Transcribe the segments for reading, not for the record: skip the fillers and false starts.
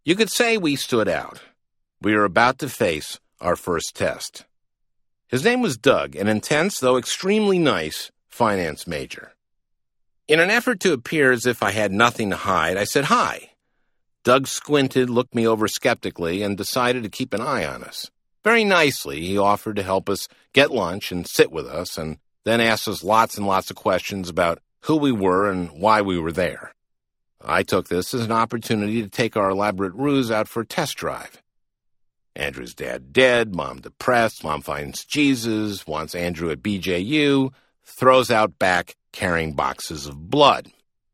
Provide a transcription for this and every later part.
You could say we stood out. We were about to face our first test. His name was Doug, an intense, though extremely nice, finance major. In an effort to appear as if I had nothing to hide, I said hi. Doug squinted, looked me over skeptically, and decided to keep an eye on us. Very nicely, he offered to help us get lunch and sit with us, and then asked us lots and lots of questions about who we were and why we were there. I took this as an opportunity to take our elaborate ruse out for a test drive. Andrew's dad dead, mom depressed, mom finds Jesus, wants Andrew at BJU, throws out back carrying boxes of blood.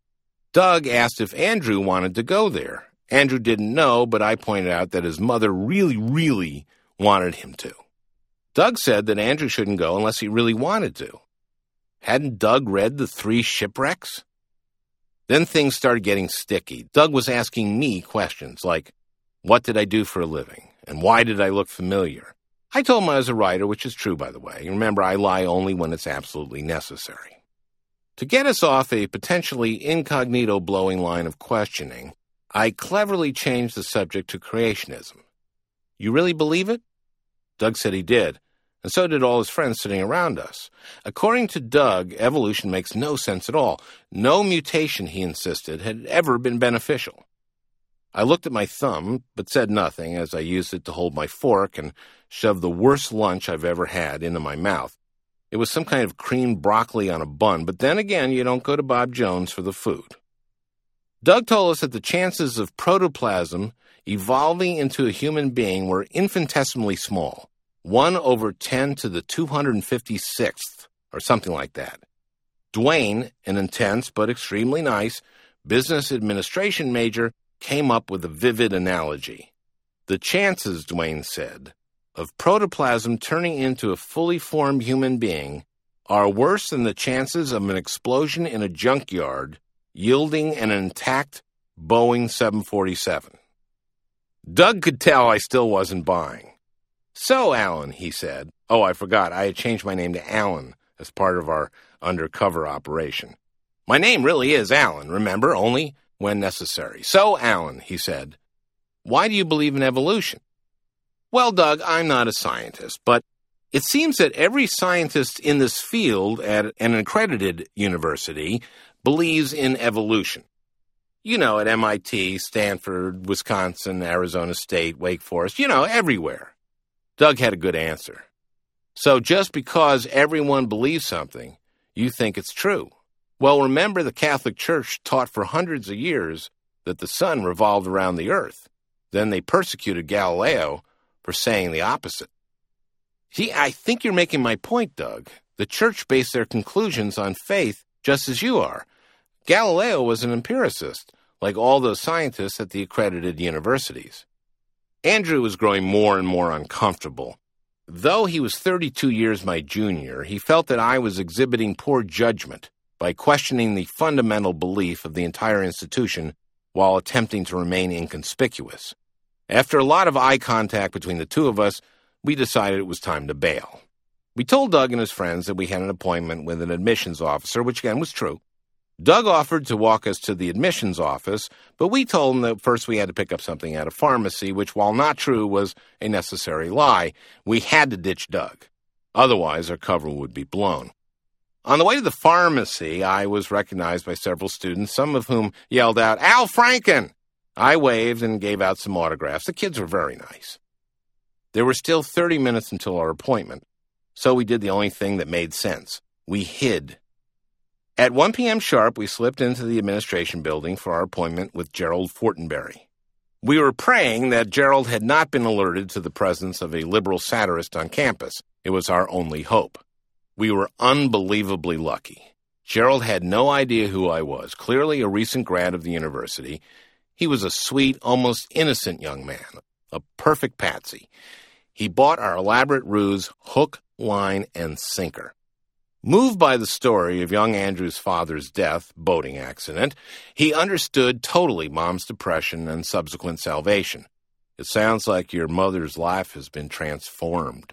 Doug asked if Andrew wanted to go there. Andrew didn't know, but I pointed out that his mother really wanted him to. Doug said that Andrew shouldn't go unless he really wanted to. Hadn't Doug read The 3 Shipwrecks? Then things started getting sticky. Doug was asking me questions like, what did I do for a living? And why did I look familiar? I told him I was a writer, which is true, by the way. Remember, I lie only when it's absolutely necessary. To get us off a potentially incognito-blowing line of questioning, I cleverly changed the subject to creationism. You really believe it? Doug said he did, and so did all his friends sitting around us. According to Doug, evolution makes no sense at all. No mutation, he insisted, had ever been beneficial. I looked at my thumb, but said nothing as I used it to hold my fork and shoved the worst lunch I've ever had into my mouth. It was some kind of creamed broccoli on a bun, but then again, you don't go to Bob Jones for the food. Doug told us that the chances of protoplasm evolving into a human being were infinitesimally small, 1 over 10 to the 256th, or something like that. Dwayne, an intense but extremely nice business administration major, came up with a vivid analogy. The chances, Dwayne said, of protoplasm turning into a fully formed human being are worse than the chances of an explosion in a junkyard yielding an intact Boeing 747. Doug could tell I still wasn't buying. So, Alan, he said. Oh, I forgot. I had changed my name to Alan as part of our undercover operation. My name really is Alan, remember, only when necessary. So, Alan, he said, why do you believe in evolution? Well, Doug, I'm not a scientist, but it seems that every scientist in this field at an accredited university believes in evolution. You know, at MIT, Stanford, Wisconsin, Arizona State, Wake Forest, everywhere. Doug had a good answer. So just because everyone believes something, you think it's true. Well, remember the Catholic Church taught for hundreds of years that the sun revolved around the earth. Then they persecuted Galileo for saying the opposite. See, I think you're making my point, Doug. The church based their conclusions on faith just as you are. Galileo was an empiricist, like all those scientists at the accredited universities. Andrew was growing more and more uncomfortable. Though he was 32 years my junior, he felt that I was exhibiting poor judgment by questioning the fundamental belief of the entire institution while attempting to remain inconspicuous. After a lot of eye contact between the two of us, we decided it was time to bail. We told Doug and his friends that we had an appointment with an admissions officer, which again was true. Doug offered to walk us to the admissions office, but we told him that first we had to pick up something at a pharmacy, which, while not true, was a necessary lie. We had to ditch Doug. Otherwise, our cover would be blown. On the way to the pharmacy, I was recognized by several students, some of whom yelled out, "Al Franken!" I waved and gave out some autographs. The kids were very nice. There were still 30 minutes until our appointment, so we did the only thing that made sense. We hid. At 1 p.m. sharp, we slipped into the administration building for our appointment with Gerald Fortenberry. We were praying that Gerald had not been alerted to the presence of a liberal satirist on campus. It was our only hope. We were unbelievably lucky. Gerald had no idea who I was, clearly a recent grad of the university. He was a sweet, almost innocent young man, a perfect patsy. He bought our elaborate ruse hook, line, and sinker. Moved by the story of young Andrew's father's death, boating accident, he understood totally Mom's depression and subsequent salvation. It sounds like your mother's life has been transformed.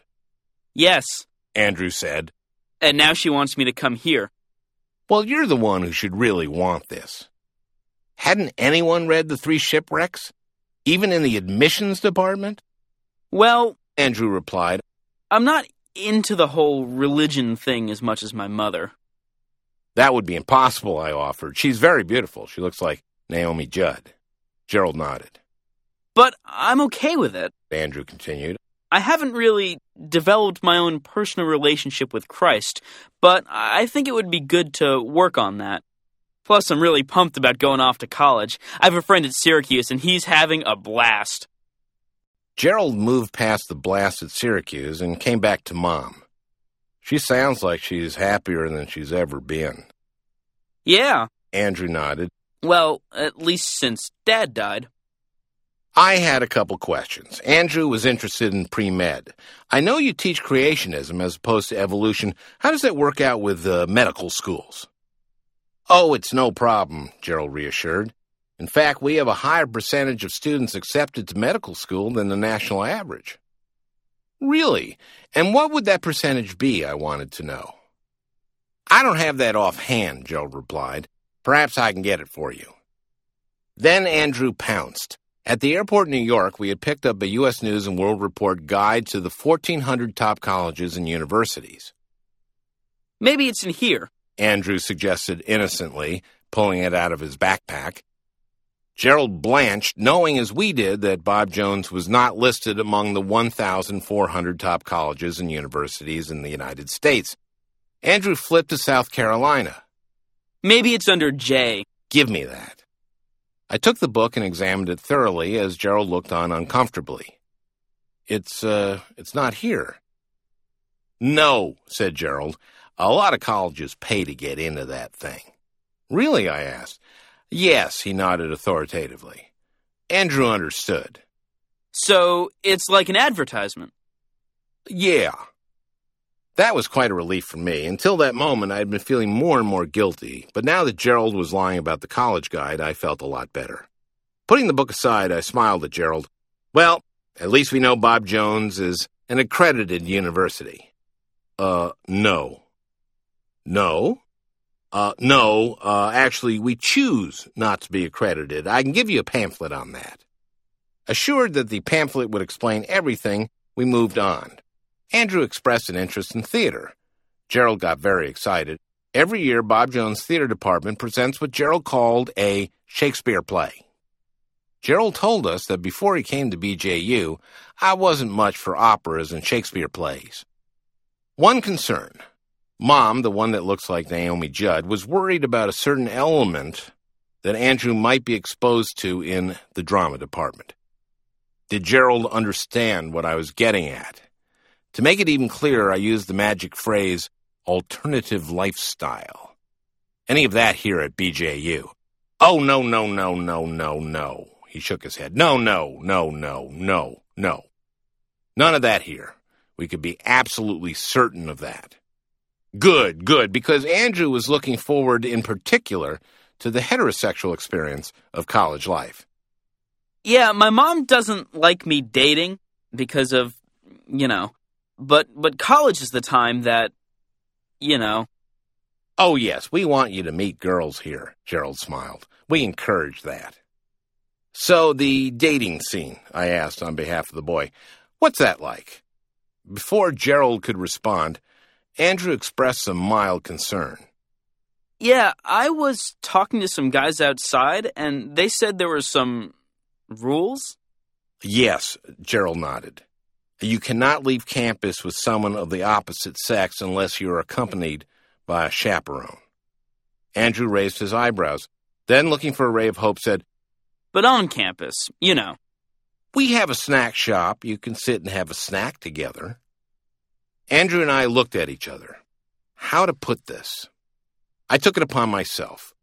Yes, Andrew said. And now she wants me to come here. Well, you're the one who should really want this. Hadn't anyone read The 3 Shipwrecks? Even in the admissions department? Well, Andrew replied. I'm not into the whole religion thing as much as my mother. That would be impossible, I offered. She's very beautiful. She looks like Naomi Judd. Gerald nodded. But I'm okay with it. Andrew continued. I haven't really developed my own personal relationship with Christ, but I think it would be good to work on that. Plus, I'm really pumped about going off to college. I have a friend at Syracuse, and he's having a blast. Gerald moved past the blast at Syracuse and came back to Mom. She sounds like she's happier than she's ever been. Yeah. Andrew nodded. Well, at least since Dad died. I had a couple questions. Andrew was interested in pre-med. I know you teach creationism as opposed to evolution. How does that work out with medical schools? Oh, it's no problem, Gerald reassured. In fact, we have a higher percentage of students accepted to medical school than the national average. Really? And what would that percentage be, I wanted to know. I don't have that offhand, Gerald replied. Perhaps I can get it for you. Then Andrew pounced. At the airport in New York, we had picked up a U.S. News & World Report guide to the 1,400 top colleges and universities. Maybe it's in here, Andrew suggested innocently, pulling it out of his backpack. Gerald blanched, knowing as we did that Bob Jones was not listed among the 1,400 top colleges and universities in the United States. Andrew flipped to South Carolina. Maybe it's under J. Give me that. I took the book and examined it thoroughly as Gerald looked on uncomfortably. It's not here. No, said Gerald. A lot of colleges pay to get into that thing. Really, I asked. Yes, he nodded authoritatively. Andrew understood. So it's like an advertisement? Yeah. That was quite a relief for me. Until that moment, I had been feeling more and more guilty, but now that Gerald was lying about the college guide, I felt a lot better. Putting the book aside, I smiled at Gerald. Well, at least we know Bob Jones is an accredited university. No. No? No, actually, we choose not to be accredited. I can give you a pamphlet on that. Assured that the pamphlet would explain everything, we moved on. Andrew expressed an interest in theater. Gerald got very excited. Every year, Bob Jones' theater department presents what Gerald called a Shakespeare play. Gerald told us that before he came to BJU, I wasn't much for operas and Shakespeare plays. One concern. Mom, the one that looks like Naomi Judd, was worried about a certain element that Andrew might be exposed to in the drama department. Did Gerald understand what I was getting at? To make it even clearer, I used the magic phrase, alternative lifestyle. Any of that here at BJU? Oh, no. He shook his head. No. None of that here. We could be absolutely certain of that. Good, because Andrew was looking forward in particular to the heterosexual experience of college life. Yeah, my mom doesn't like me dating because of, but college is the time that, Oh, yes, we want you to meet girls here, Gerald smiled. We encourage that. So the dating scene, I asked on behalf of the boy. What's that like? Before Gerald could respond, Andrew expressed some mild concern. Yeah, I was talking to some guys outside, and they said there were some rules? Yes, Gerald nodded. You cannot leave campus with someone of the opposite sex unless you are accompanied by a chaperone. Andrew raised his eyebrows. Then, looking for a ray of hope, said, But on campus, We have a snack shop. You can sit and have a snack together. Andrew and I looked at each other. How to put this? I took it upon myself.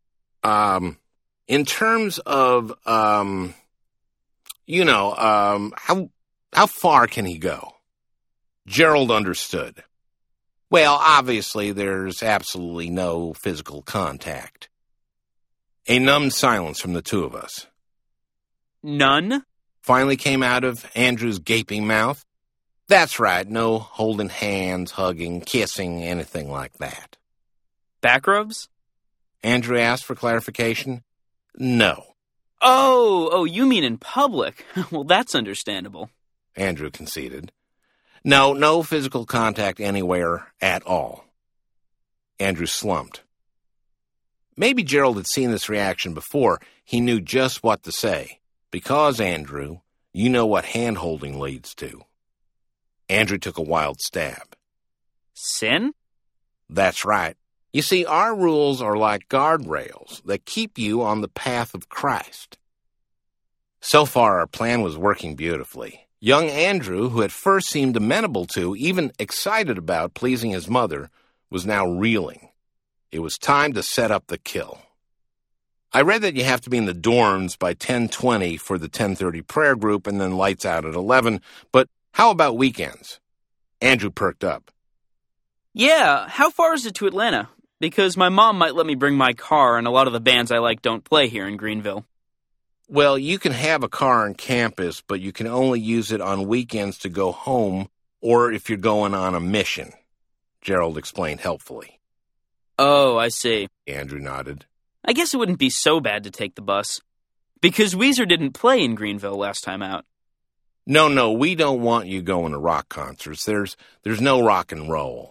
In terms of, how far can he go? Gerald understood. Well, obviously, there's absolutely no physical contact. A numbed silence from the two of us. None? Finally came out of Andrew's gaping mouth. That's right, no holding hands, hugging, kissing, anything like that. Back rubs? Andrew asked for clarification. No. Oh, you mean in public? Well, that's understandable. Andrew conceded. No physical contact anywhere at all. Andrew slumped. Maybe Gerald had seen this reaction before. He knew just what to say. Because, Andrew, you know what hand-holding leads to. Andrew took a wild stab. Sin? That's right. You see, our rules are like guardrails that keep you on the path of Christ. So far, our plan was working beautifully. Young Andrew, who at first seemed amenable to, even excited about pleasing his mother, was now reeling. It was time to set up the kill. I read that you have to be in the dorms by 10:20 for the 10:30 prayer group and then lights out at 11, but how about weekends? Andrew perked up. Yeah, how far is it to Atlanta? Because my mom might let me bring my car, and a lot of the bands I like don't play here in Greenville. Well, you can have a car on campus, but you can only use it on weekends to go home or if you're going on a mission, Gerald explained helpfully. Oh, I see. Andrew nodded. I guess it wouldn't be so bad to take the bus. Because Weezer didn't play in Greenville last time out. No, we don't want you going to rock concerts. There's no rock and roll.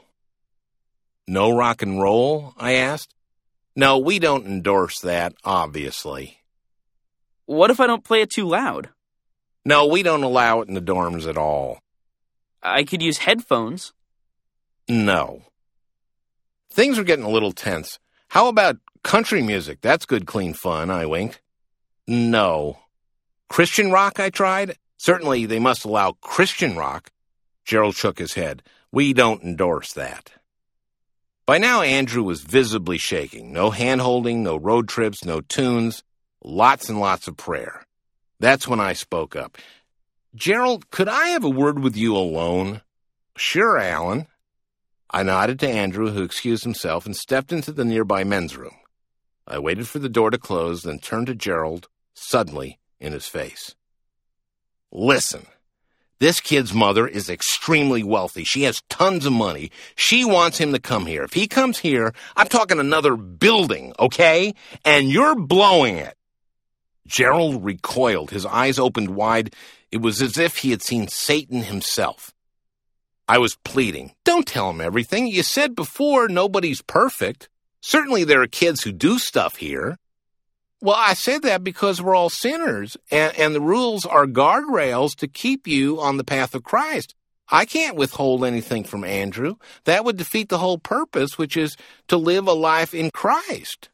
No rock and roll? I asked. No, we don't endorse that, obviously. What if I don't play it too loud? No, we don't allow it in the dorms at all. I could use headphones. No. Things were getting a little tense. How about country music? That's good, clean fun, I winked. No. Christian rock, I tried? Certainly they must allow Christian rock. Gerald shook his head. We don't endorse that. By now, Andrew was visibly shaking. No hand-holding, no road trips, no tunes, lots and lots of prayer. That's when I spoke up. Gerald, could I have a word with you alone? Sure, Alan. I nodded to Andrew, who excused himself and stepped into the nearby men's room. I waited for the door to close, then turned to Gerald, suddenly in his face. Listen. This kid's mother is extremely wealthy. She has tons of money. She wants him to come here. If he comes here, I'm talking another building, okay? And you're blowing it. Gerald recoiled. His eyes opened wide. It was as if he had seen Satan himself. I was pleading. Don't tell him everything. You said before nobody's perfect. Certainly there are kids who do stuff here. Well, I said that because we're all sinners, and the rules are guardrails to keep you on the path of Christ. I can't withhold anything from Andrew. That would defeat the whole purpose, which is to live a life in Christ.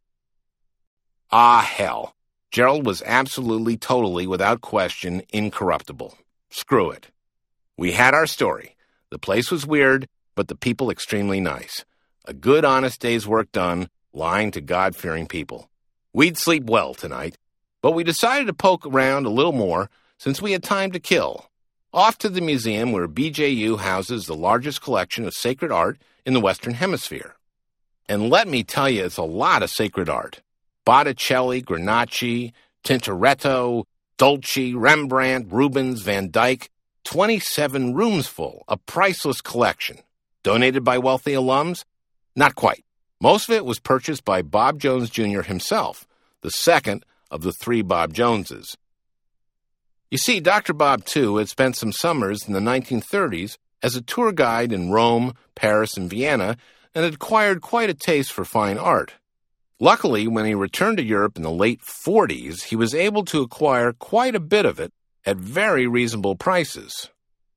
Ah, hell. Gerald was absolutely, totally, without question, incorruptible. Screw it. We had our story. The place was weird, but the people extremely nice. A good, honest day's work done, lying to God-fearing people. We'd sleep well tonight, but we decided to poke around a little more since we had time to kill. Off to the museum where BJU houses the largest collection of sacred art in the Western Hemisphere. And let me tell you, it's a lot of sacred art. Botticelli, Granacci, Tintoretto, Dolce, Rembrandt, Rubens, Van Dyck, 27 rooms full, a priceless collection. Donated by wealthy alums? Not quite. Most of it was purchased by Bob Jones Jr. himself, the second of the three Bob Joneses. You see, Dr. Bob, too, had spent some summers in the 1930s as a tour guide in Rome, Paris, and Vienna, and had acquired quite a taste for fine art. Luckily, when he returned to Europe in the late 40s, he was able to acquire quite a bit of it at very reasonable prices.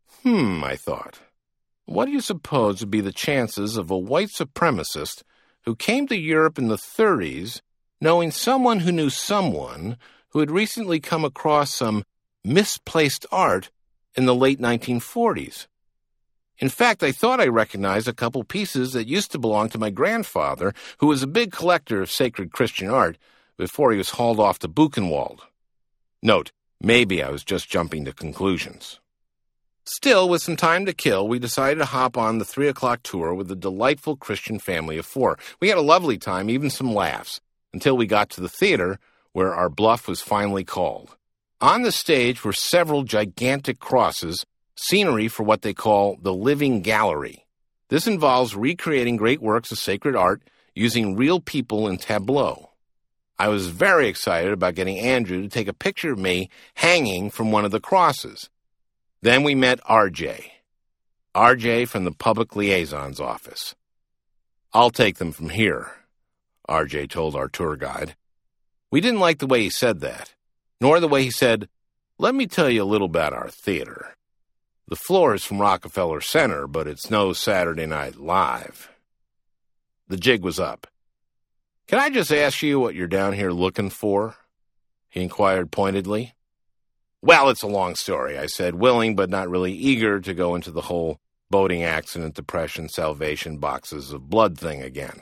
I thought. What do you suppose would be the chances of a white supremacist who came to Europe in the 30s, knowing someone who knew someone who had recently come across some misplaced art in the late 1940s? In fact, I thought I recognized a couple pieces that used to belong to my grandfather, who was a big collector of sacred Christian art before he was hauled off to Buchenwald. Note, maybe I was just jumping to conclusions. Still, with some time to kill, we decided to hop on the 3 o'clock tour with a delightful Christian family of 4. We had a lovely time, even some laughs, until we got to the theater, where our bluff was finally called. On the stage were several gigantic crosses, scenery for what they call the Living Gallery. This involves recreating great works of sacred art using real people in tableau. I was very excited about getting Andrew to take a picture of me hanging from one of the crosses. Then we met RJ. RJ from the Public Liaison's office. "I'll take them from here," RJ told our tour guide. We didn't like the way he said that, nor the way he said, "Let me tell you a little about our theater. The floor is from Rockefeller Center, but it's no Saturday Night Live." The jig was up. "Can I just ask you what you're down here looking for?" he inquired pointedly. "Well, it's a long story," I said, willing but not really eager to go into the whole boating accident, depression, salvation, boxes of blood thing again.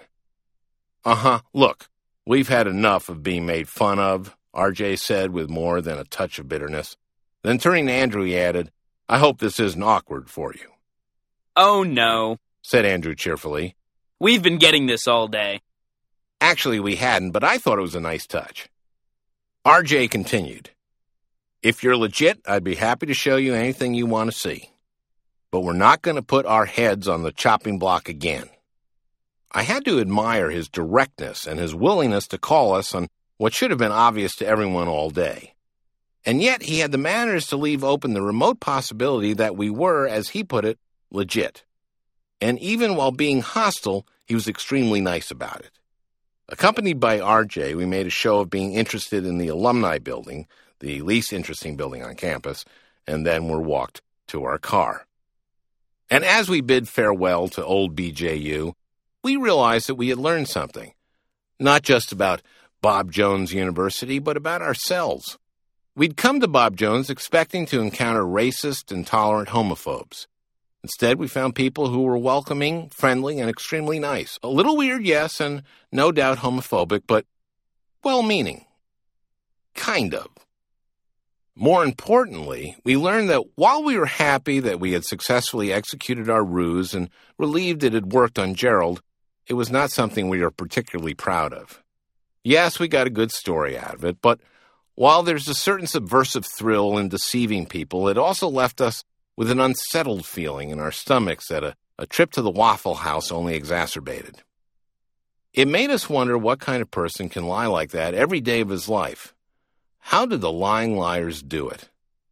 Look, we've had enough of being made fun of," RJ said with more than a touch of bitterness. Then turning to Andrew, he added, "I hope this isn't awkward for you." "Oh, no," said Andrew cheerfully. "We've been getting this all day." Actually, we hadn't, but I thought it was a nice touch. RJ continued, "If you're legit, I'd be happy to show you anything you want to see. But we're not going to put our heads on the chopping block again." I had to admire his directness and his willingness to call us on what should have been obvious to everyone all day. And yet he had the manners to leave open the remote possibility that we were, as he put it, legit. And even while being hostile, he was extremely nice about it. Accompanied by RJ, we made a show of being interested in the alumni building, the least interesting building on campus, and then were walked to our car. And as we bid farewell to old BJU, we realized that we had learned something, not just about Bob Jones University, but about ourselves. We'd come to Bob Jones expecting to encounter racist, intolerant homophobes. Instead, we found people who were welcoming, friendly, and extremely nice. A little weird, yes, and no doubt homophobic, but well-meaning. Kind of. More importantly, we learned that while we were happy that we had successfully executed our ruse and relieved it had worked on Gerald, it was not something we were particularly proud of. Yes, we got a good story out of it, but while there's a certain subversive thrill in deceiving people, it also left us with an unsettled feeling in our stomachs that a trip to the Waffle House only exacerbated. It made us wonder what kind of person can lie like that every day of his life. How did the lying liars do it?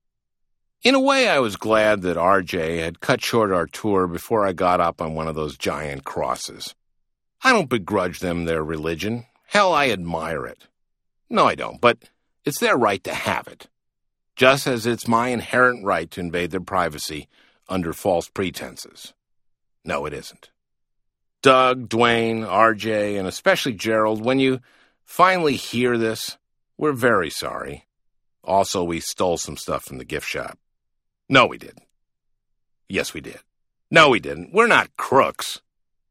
In a way, I was glad that RJ had cut short our tour before I got up on one of those giant crosses. I don't begrudge them their religion. Hell, I admire it. No, I don't, but it's their right to have it. Just as it's my inherent right to invade their privacy under false pretenses. No, it isn't. Doug, Dwayne, RJ, and especially Gerald, when you finally hear this, we're very sorry. Also, we stole some stuff from the gift shop. No, we didn't. Yes, we did. No, we didn't. We're not crooks.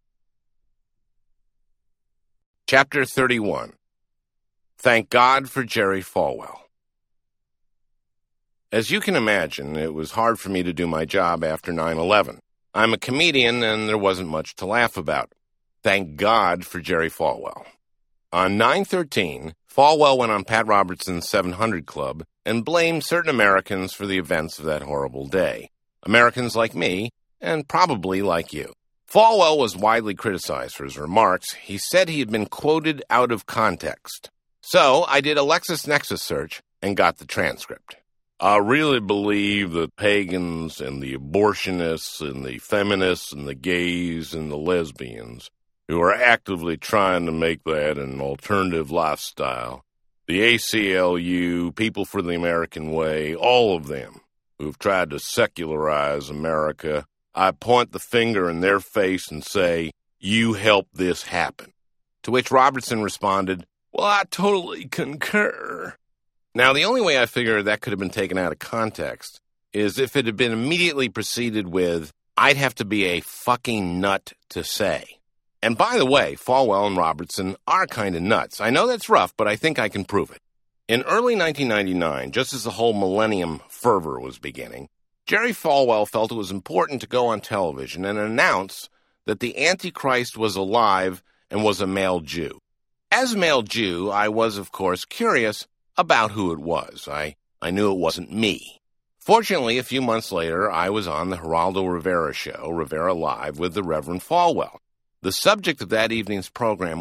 Chapter 31. Thank God for Jerry Falwell. As you can imagine, it was hard for me to do my job after 9/11. I'm a comedian, and there wasn't much to laugh about. Thank God for Jerry Falwell. On 9/13, Falwell went on Pat Robertson's 700 Club and blamed certain Americans for the events of that horrible day. Americans like me, and probably like you. Falwell was widely criticized for his remarks. He said he had been quoted out of context. So I did a LexisNexis search and got the transcript. I really believe that pagans and the abortionists and the feminists and the gays and the lesbians who are actively trying to make that an alternative lifestyle, the ACLU, People for the American Way, all of them who've tried to secularize America, I point the finger in their face and say, "You helped this happen." To which Robertson responded, "Well, I totally concur." Now, the only way I figure that could have been taken out of context is if it had been immediately preceded with, "I'd have to be a fucking nut to say." And by the way, Falwell and Robertson are kind of nuts. I know that's rough, but I think I can prove it. In early 1999, just as the whole millennium fervor was beginning, Jerry Falwell felt it was important to go on television and announce that the Antichrist was alive and was a male Jew. As a male Jew, I was, of course, curious about who it was. I knew it wasn't me. Fortunately, a few months later, I was on the Geraldo Rivera show, Rivera Live, with the Reverend Falwell. The subject of that evening's program was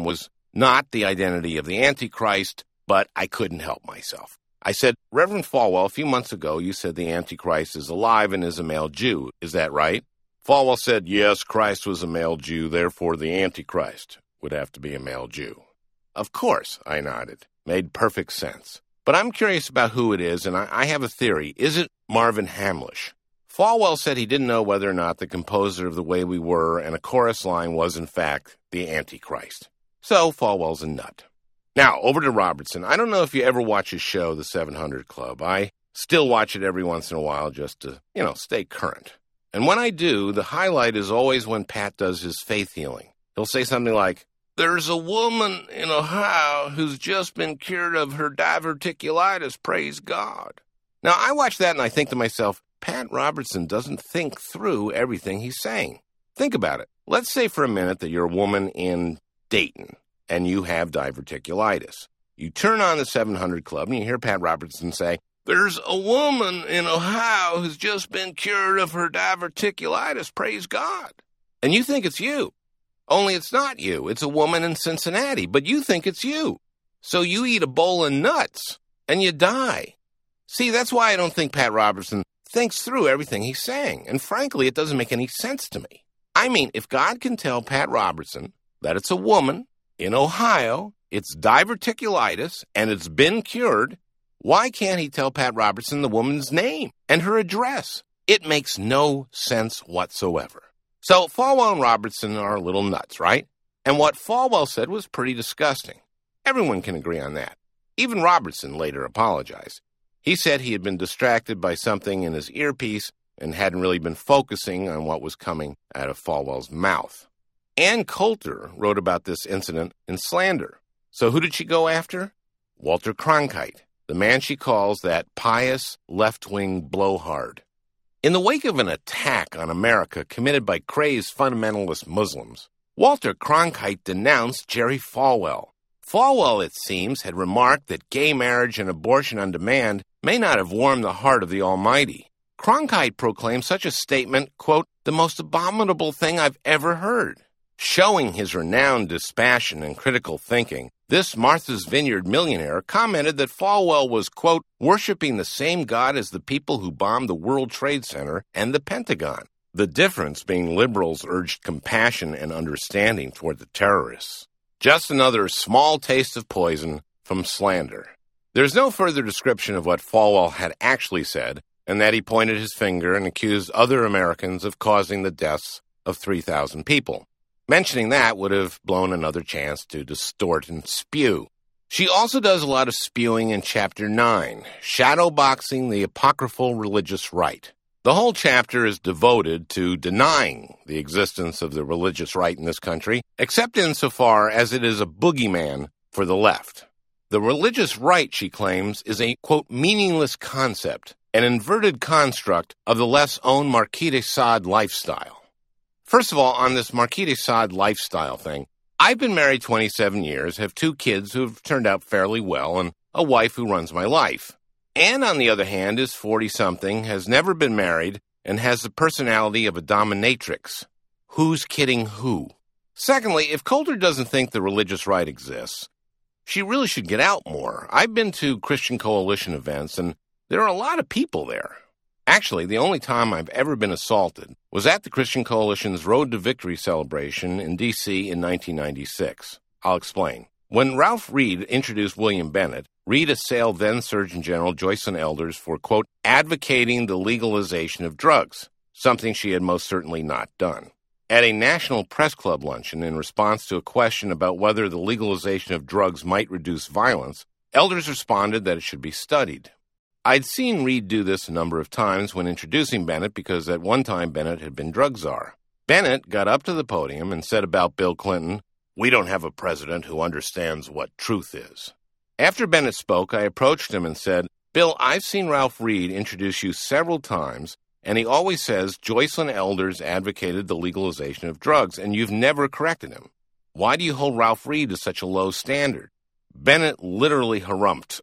not the identity of the Antichrist, but I couldn't help myself. I said, Reverend Falwell, a few months ago you said the Antichrist is alive and is a male Jew. Is that right? Falwell said, yes, Christ was a male Jew, therefore the Antichrist would have to be a male Jew. Of course, I nodded. Made perfect sense. But I'm curious about who it is, and I have a theory. Is it Marvin Hamlish? Falwell said he didn't know whether or not the composer of The Way We Were and a chorus line was, in fact, the Antichrist. So Falwell's a nut. Now, over to Robertson. I don't know if you ever watch his show, The 700 Club. I still watch it every once in a while just to, stay current. And when I do, the highlight is always when Pat does his faith healing. He'll say something like, there's a woman in Ohio who's just been cured of her diverticulitis, praise God. Now, I watch that and I think to myself, Pat Robertson doesn't think through everything he's saying. Think about it. Let's say for a minute that you're a woman in Dayton and you have diverticulitis. You turn on the 700 Club and you hear Pat Robertson say, there's a woman in Ohio who's just been cured of her diverticulitis, praise God. And you think it's you. Only it's not you. It's a woman in Cincinnati, but you think it's you. So you eat a bowl of nuts and you die. See, that's why I don't think Pat Robertson thinks through everything he's saying. And frankly, it doesn't make any sense to me. I mean, if God can tell Pat Robertson that it's a woman in Ohio, it's diverticulitis, and it's been cured, why can't he tell Pat Robertson the woman's name and her address? It makes no sense whatsoever. So Falwell and Robertson are a little nuts, right? And what Falwell said was pretty disgusting. Everyone can agree on that. Even Robertson later apologized. He said he had been distracted by something in his earpiece and hadn't really been focusing on what was coming out of Falwell's mouth. Ann Coulter wrote about this incident in Slander. So who did she go after? Walter Cronkite, the man she calls that pious left-wing blowhard. In the wake of an attack on America committed by crazed fundamentalist Muslims, Walter Cronkite denounced Jerry Falwell. Falwell, it seems, had remarked that gay marriage and abortion on demand may not have warmed the heart of the Almighty. Cronkite proclaimed such a statement, quote, the most abominable thing I've ever heard. Showing his renowned dispassion and critical thinking, this Martha's Vineyard millionaire commented that Falwell was, quote, worshiping the same God as the people who bombed the World Trade Center and the Pentagon. The difference being liberals urged compassion and understanding toward the terrorists. Just another small taste of poison from Slander. There's no further description of what Falwell had actually said, and that he pointed his finger and accused other Americans of causing the deaths of 3,000 people. Mentioning that would have blown another chance to distort and spew. She also does a lot of spewing in Chapter 9, Shadowboxing the Apocryphal Religious Right. The whole chapter is devoted to denying the existence of the religious right in this country, except insofar as it is a boogeyman for the left. The religious right, she claims, is a, quote, meaningless concept, an inverted construct of the less-owned Marquis de Sade lifestyle. First of all, on this Marquis de Sade lifestyle thing, I've been married 27 years, have 2 kids who have turned out fairly well, and a wife who runs my life. Anne, on the other hand, is 40-something, has never been married, and has the personality of a dominatrix. Who's kidding who? Secondly, if Coulter doesn't think the religious right exists, she really should get out more. I've been to Christian Coalition events, and there are a lot of people there. Actually, the only time I've ever been assaulted was at the Christian Coalition's Road to Victory celebration in D.C. in 1996. I'll explain. When Ralph Reed introduced William Bennett, Reed assailed then-Surgeon General Joycelyn Elders for, quote, advocating the legalization of drugs, something she had most certainly not done. At a National Press Club luncheon, in response to a question about whether the legalization of drugs might reduce violence, Elders responded that it should be studied. I'd seen Reed do this a number of times when introducing Bennett because at one time Bennett had been drug czar. Bennett got up to the podium and said about Bill Clinton, "We don't have a president who understands what truth is." After Bennett spoke, I approached him and said, "Bill, I've seen Ralph Reed introduce you several times, and he always says Joycelyn Elders advocated the legalization of drugs, and you've never corrected him. Why do you hold Ralph Reed to such a low standard?" Bennett literally harumphed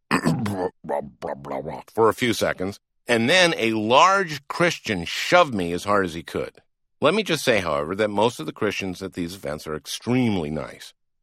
for a few seconds, and then a large Christian shoved me as hard as he could. Let me just say, however, that most of the Christians at these events are extremely nice.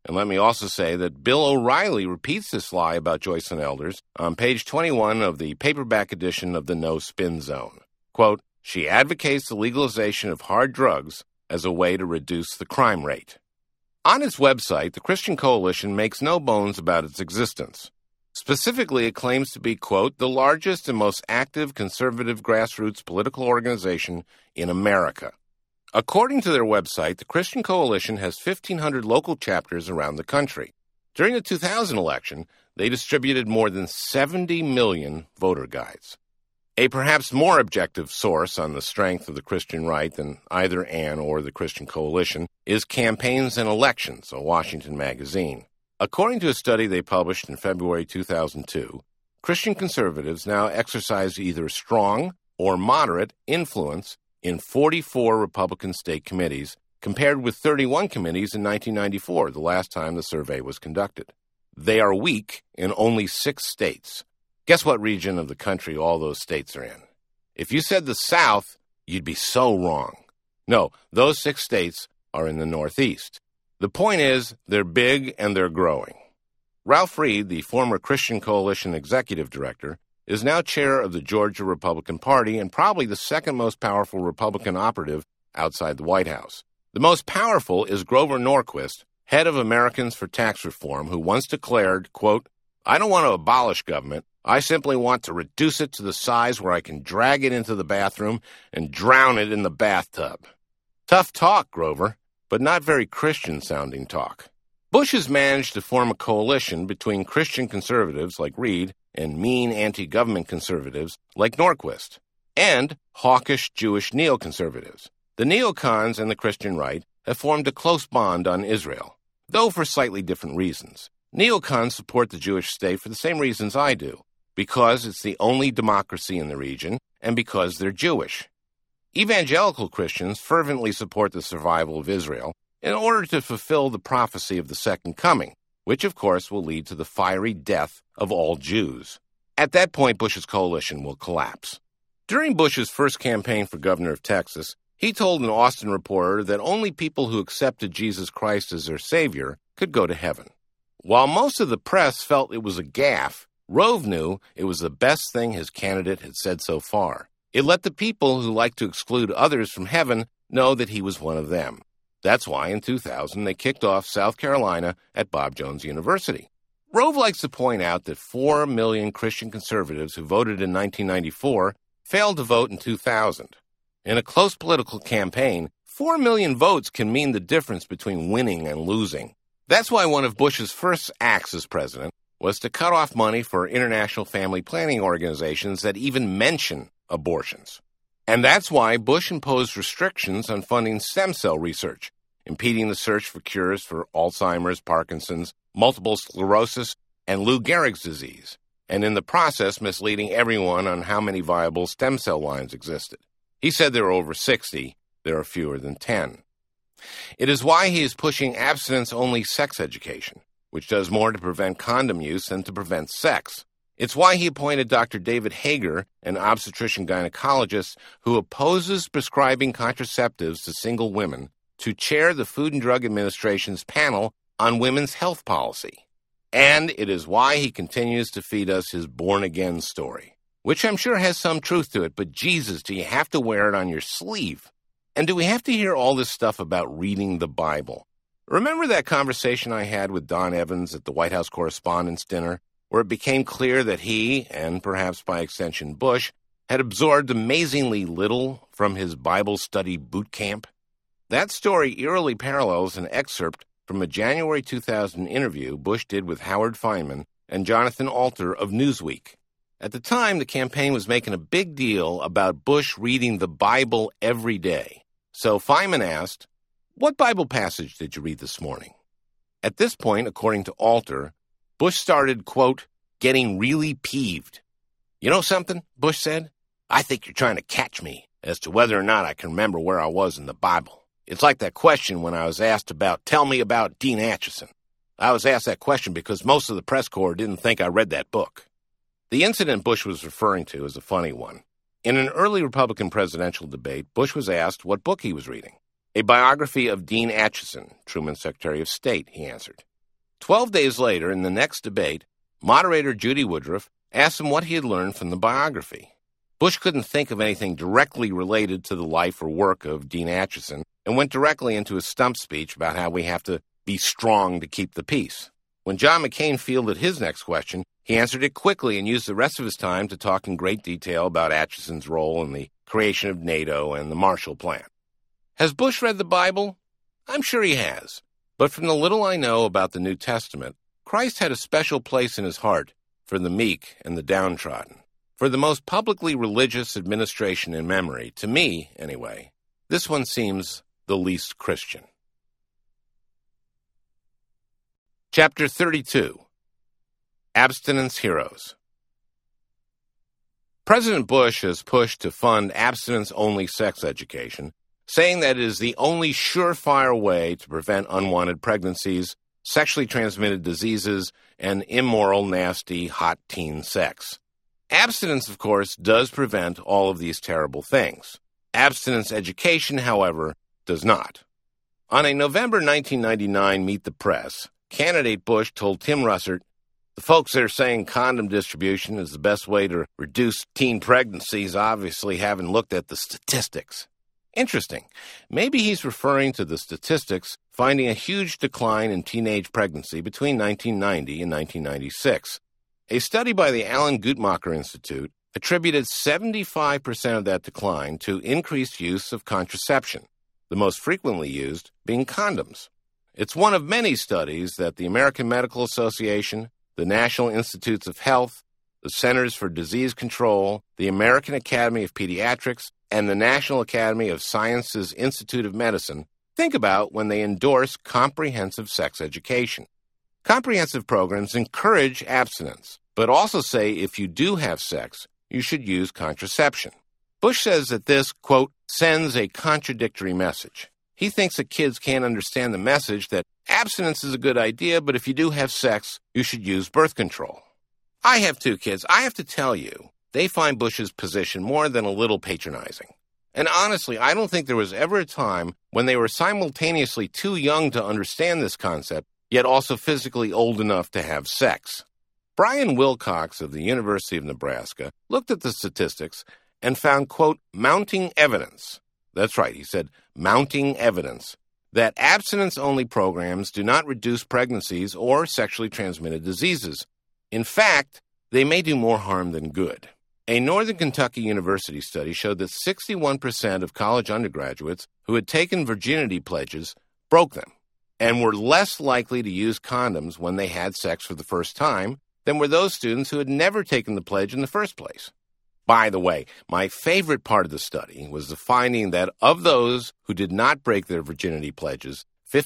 And let me also say that Bill O'Reilly repeats this lie about Joyce and Elders on page 21 of the paperback edition of the No Spin Zone. Quote, "She advocates the legalization of hard drugs as a way to reduce the crime rate." On its website, the Christian Coalition makes no bones about its existence. Specifically, it claims to be, quote, "the largest and most active conservative grassroots political organization in America." According to their website, the Christian Coalition has 1,500 local chapters around the country. During the 2000 election, they distributed more than 70 million voter guides. A perhaps more objective source on the strength of the Christian right than either Ann or the Christian Coalition is Campaigns and Elections, a Washington magazine. According to a study they published in February 2002, Christian conservatives now exercise either strong or moderate influence in 44 Republican state committees, compared with 31 committees in 1994, the last time the survey was conducted. They are weak in only 6 states. Guess what region of the country all those states are in? If you said the South, you'd be so wrong. No, those 6 states are in the Northeast. The point is, they're big and they're growing. Ralph Reed, the former Christian Coalition executive director, is now chair of the Georgia Republican Party and probably the second most powerful Republican operative outside the White House. The most powerful is Grover Norquist, head of Americans for Tax Reform, who once declared, quote, "I don't want to abolish government. I simply want to reduce it to the size where I can drag it into the bathroom and drown it in the bathtub." Tough talk, Grover, but not very Christian-sounding talk. Bush has managed to form a coalition between Christian conservatives like Reed and mean anti-government conservatives like Norquist, and hawkish Jewish neoconservatives. The neocons and the Christian right have formed a close bond on Israel, though for slightly different reasons. Neocons support the Jewish state for the same reasons I do, because it's the only democracy in the region and because they're Jewish. Evangelical Christians fervently support the survival of Israel in order to fulfill the prophecy of the Second Coming, which, of course, will lead to the fiery death of all Jews. At that point, Bush's coalition will collapse. During Bush's first campaign for governor of Texas, he told an Austin reporter that only people who accepted Jesus Christ as their Savior could go to heaven. While most of the press felt it was a gaffe, Rove knew it was the best thing his candidate had said so far. It let the people who like to exclude others from heaven know that he was one of them. That's why in 2000 they kicked off South Carolina at Bob Jones University. Rove likes to point out that 4 million Christian conservatives who voted in 1994 failed to vote in 2000. In a close political campaign, 4 million votes can mean the difference between winning and losing. That's why one of Bush's first acts as president was to cut off money for international family planning organizations that even mention abortions. And that's why Bush imposed restrictions on funding stem cell research, impeding the search for cures for Alzheimer's, Parkinson's, multiple sclerosis, and Lou Gehrig's disease, and in the process misleading everyone on how many viable stem cell lines existed. He said there are over 60, there are fewer than 10. It is why he is pushing abstinence-only sex education, which does more to prevent condom use than to prevent sex. It's why he appointed Dr. David Hager, an obstetrician gynecologist who opposes prescribing contraceptives to single women, to chair the Food and Drug Administration's panel on women's health policy. And it is why he continues to feed us his born-again story, which I'm sure has some truth to it, but Jesus, do you have to wear it on your sleeve? And do we have to hear all this stuff about reading the Bible? Remember that conversation I had with Don Evans at the White House Correspondents' Dinner, where it became clear that he, and perhaps by extension Bush, had absorbed amazingly little from his Bible study boot camp? That story eerily parallels an excerpt from a January 2000 interview Bush did with Howard Fineman and Jonathan Alter of Newsweek. At the time, the campaign was making a big deal about Bush reading the Bible every day. So Fineman asked, "What Bible passage did you read this morning?" At this point, according to Alter, Bush started, quote, getting really peeved. "You know something?" Bush said. "I think you're trying to catch me as to whether or not I can remember where I was in the Bible. It's like that question when I was asked about, tell me about Dean Acheson. I was asked that question because most of the press corps didn't think I read that book." The incident Bush was referring to is a funny one. In an early Republican presidential debate, Bush was asked what book he was reading. "A biography of Dean Acheson, Truman's Secretary of State," he answered. 12 days later, in the next debate, moderator Judy Woodruff asked him what he had learned from the biography. Bush couldn't think of anything directly related to the life or work of Dean Acheson and went directly into his stump speech about how we have to be strong to keep the peace. When John McCain fielded his next question, he answered it quickly and used the rest of his time to talk in great detail about Acheson's role in the creation of NATO and the Marshall Plan. Has Bush read the Bible? I'm sure he has. But from the little I know about the New Testament, Christ had a special place in his heart for the meek and the downtrodden. For the most publicly religious administration in memory, to me, anyway, this one seems the least Christian. Chapter 32. Abstinence Heroes. President Bush has pushed to fund abstinence-only sex education, saying that it is the only surefire way to prevent unwanted pregnancies, sexually transmitted diseases, and immoral, nasty, hot teen sex. Abstinence, of course, does prevent all of these terrible things. Abstinence education, however, does not. On a November 1999 Meet the Press, candidate Bush told Tim Russert, "The folks that are saying condom distribution is the best way to reduce teen pregnancies obviously haven't looked at the statistics." Interesting. Maybe he's referring to the statistics finding a huge decline in teenage pregnancy between 1990 and 1996. A study by the Alan Guttmacher Institute attributed 75% of that decline to increased use of contraception, the most frequently used being condoms. It's one of many studies that the American Medical Association, the National Institutes of Health, the Centers for Disease Control, the American Academy of Pediatrics, and the National Academy of Sciences Institute of Medicine think about when they endorse comprehensive sex education. Comprehensive programs encourage abstinence, but also say if you do have sex, you should use contraception. Bush says that this, quote, sends a contradictory message. He thinks that kids can't understand the message that abstinence is a good idea, but if you do have sex, you should use birth control. I have 2 kids. I have to tell you, they find Bush's position more than a little patronizing. And honestly, I don't think there was ever a time when they were simultaneously too young to understand this concept, yet also physically old enough to have sex. Brian Wilcox of the University of Nebraska looked at the statistics and found, quote, mounting evidence. That's right, he said, mounting evidence that abstinence-only programs do not reduce pregnancies or sexually transmitted diseases. In fact, they may do more harm than good. A Northern Kentucky University study showed that 61% of college undergraduates who had taken virginity pledges broke them and were less likely to use condoms when they had sex for the first time than were those students who had never taken the pledge in the first place. By the way, my favorite part of the study was the finding that of those who did not break their virginity pledges,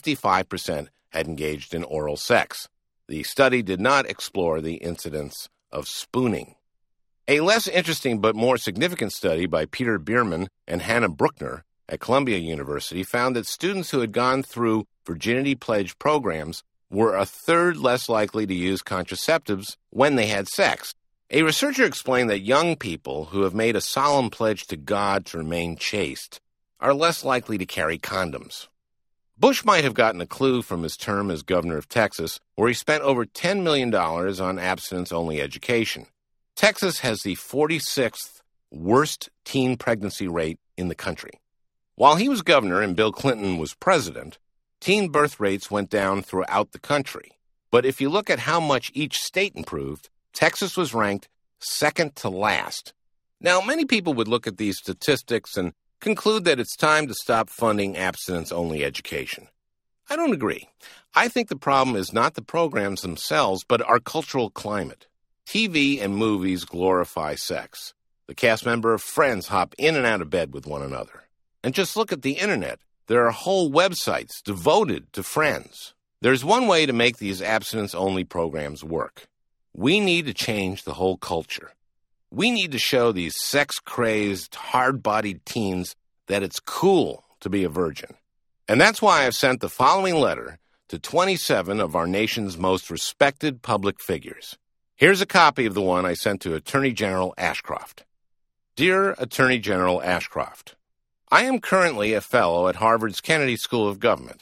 55% had engaged in oral sex. The study did not explore the incidence of spooning. A less interesting but more significant study by Peter Bierman and Hannah Bruckner at Columbia University found that students who had gone through virginity pledge programs were a third less likely to use contraceptives when they had sex. A researcher explained that young people who have made a solemn pledge to God to remain chaste are less likely to carry condoms. Bush might have gotten a clue from his term as governor of Texas, where he spent over $10 million on abstinence-only education. Texas has the 46th worst teen pregnancy rate in the country. While he was governor and Bill Clinton was president, teen birth rates went down throughout the country. But if you look at how much each state improved, Texas was ranked second to last. Now, many people would look at these statistics and conclude that it's time to stop funding abstinence-only education. I don't agree. I think the problem is not the programs themselves, but our cultural climate. TV and movies glorify sex. The cast member of Friends hop in and out of bed with one another. And just look at the internet. There are whole websites devoted to Friends. There's one way to make these abstinence-only programs work. We need to change the whole culture. We need to show these sex-crazed, hard-bodied teens that it's cool to be a virgin. And that's why I've sent the following letter to 27 of our nation's most respected public figures. Here's a copy of the one I sent to Attorney General Ashcroft. Dear Attorney General Ashcroft, I am currently a fellow at Harvard's Kennedy School of Government.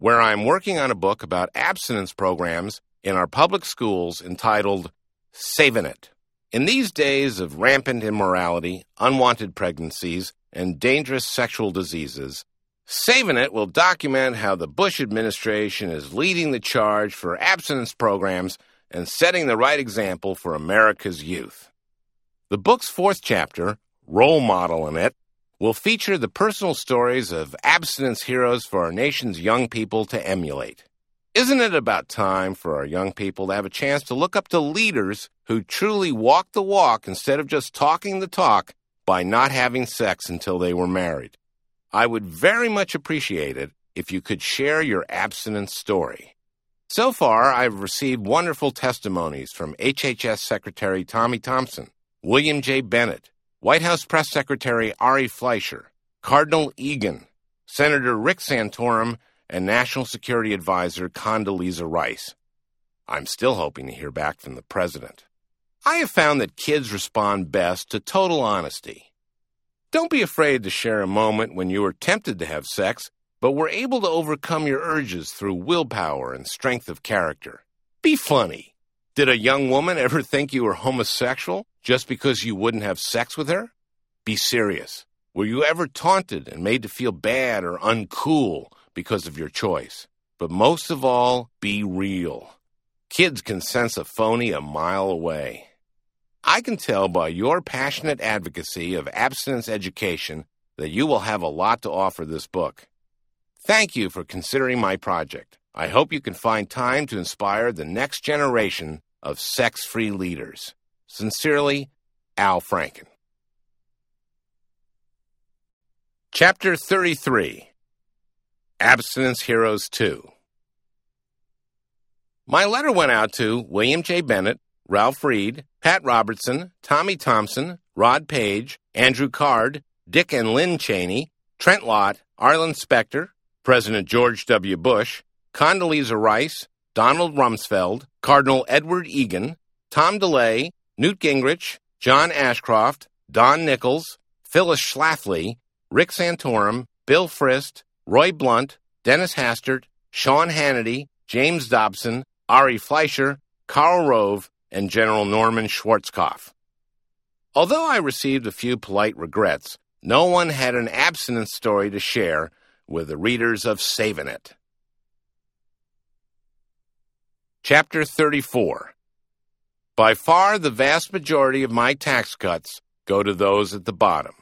where I'm working on a book about abstinence programs in our public schools entitled Savin' It. In these days of rampant immorality, unwanted pregnancies, and dangerous sexual diseases, Savin' It will document how the Bush administration is leading the charge for abstinence programs and setting the right example for America's youth. The book's fourth chapter, Role Model in It, will feature the personal stories of abstinence heroes for our nation's young people to emulate. Isn't it about time for our young people to have a chance to look up to leaders who truly walk the walk instead of just talking the talk by not having sex until they were married? I would very much appreciate it if you could share your abstinence story. So far, I've received wonderful testimonies from HHS Secretary Tommy Thompson, William J. Bennett, White House Press Secretary Ari Fleischer, Cardinal Egan, Senator Rick Santorum, and National Security Advisor Condoleezza Rice. I'm still hoping to hear back from the President. I have found that kids respond best to total honesty. Don't be afraid to share a moment when you were tempted to have sex, but were able to overcome your urges through willpower and strength of character. Be funny. Did a young woman ever think you were homosexual just because you wouldn't have sex with her? Be serious. Were you ever taunted and made to feel bad or uncool because of your choice? But most of all, be real. Kids can sense a phony a mile away. I can tell by your passionate advocacy of abstinence education that you will have a lot to offer this book. Thank you for considering my project. I hope you can find time to inspire the next generation of sex-free leaders. Sincerely, Al Franken. Chapter 33. Abstinence Heroes 2. My letter went out to William J. Bennett, Ralph Reed, Pat Robertson, Tommy Thompson, Rod Page, Andrew Card, Dick and Lynn Cheney, Trent Lott, Arlen Specter, President George W. Bush, Condoleezza Rice, Donald Rumsfeld, Cardinal Edward Egan, Tom DeLay, Newt Gingrich, John Ashcroft, Don Nichols, Phyllis Schlafly, Rick Santorum, Bill Frist, Roy Blunt, Dennis Hastert, Sean Hannity, James Dobson, Ari Fleischer, Karl Rove, and General Norman Schwarzkopf. Although I received a few polite regrets, no one had an abstinence story to share with the readers of Savin' It. Chapter 34. By far the vast majority of my tax cuts go to those at the bottom.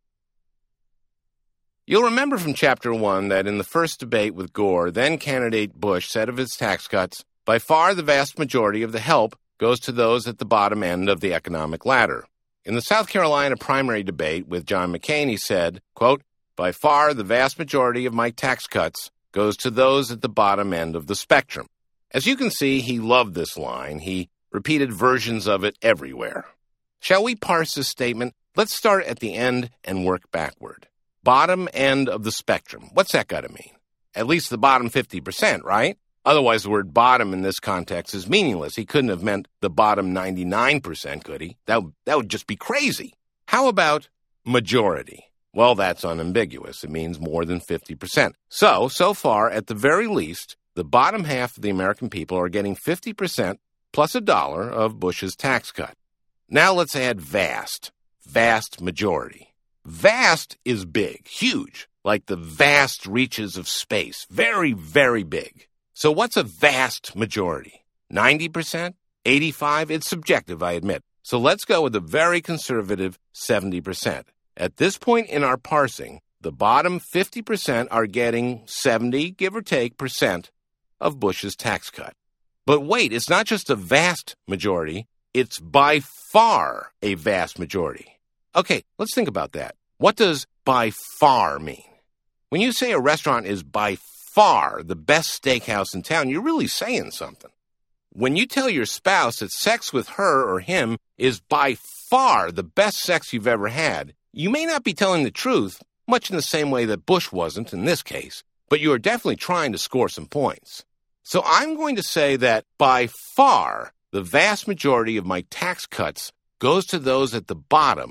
You'll remember from Chapter 1 that in the first debate with Gore, then-candidate Bush said of his tax cuts, by far the vast majority of the help goes to those at the bottom end of the economic ladder. In the South Carolina primary debate with John McCain, he said, quote, by far the vast majority of my tax cuts goes to those at the bottom end of the spectrum. As you can see, he loved this line. He repeated versions of it everywhere. Shall we parse this statement? Let's start at the end and work backward. Bottom end of the spectrum. What's that got to mean? At least the bottom 50%, right? Otherwise, the word bottom in this context is meaningless. He couldn't have meant the bottom 99%, could he? That would just be crazy. How about majority? Well, that's unambiguous. It means more than 50%. So far, at the very least, the bottom half of the American people are getting 50% plus $1 of Bush's tax cut. Now let's add vast majority. Vast is big, huge, like the vast reaches of space. Very, very big. So what's a vast majority? 90%? 85%? It's subjective, I admit. So let's go with a very conservative 70%. At this point in our parsing, the bottom 50% are getting 70, give or take, percent of Bush's tax cut. But wait, it's not just a vast majority, it's by far a vast majority. Okay, let's think about that. What does by far mean? When you say a restaurant is by far the best steakhouse in town, you're really saying something. When you tell your spouse that sex with her or him is by far the best sex you've ever had, you may not be telling the truth, much in the same way that Bush wasn't in this case, but you are definitely trying to score some points. So I'm going to say that by far the vast majority of my tax cuts goes to those at the bottom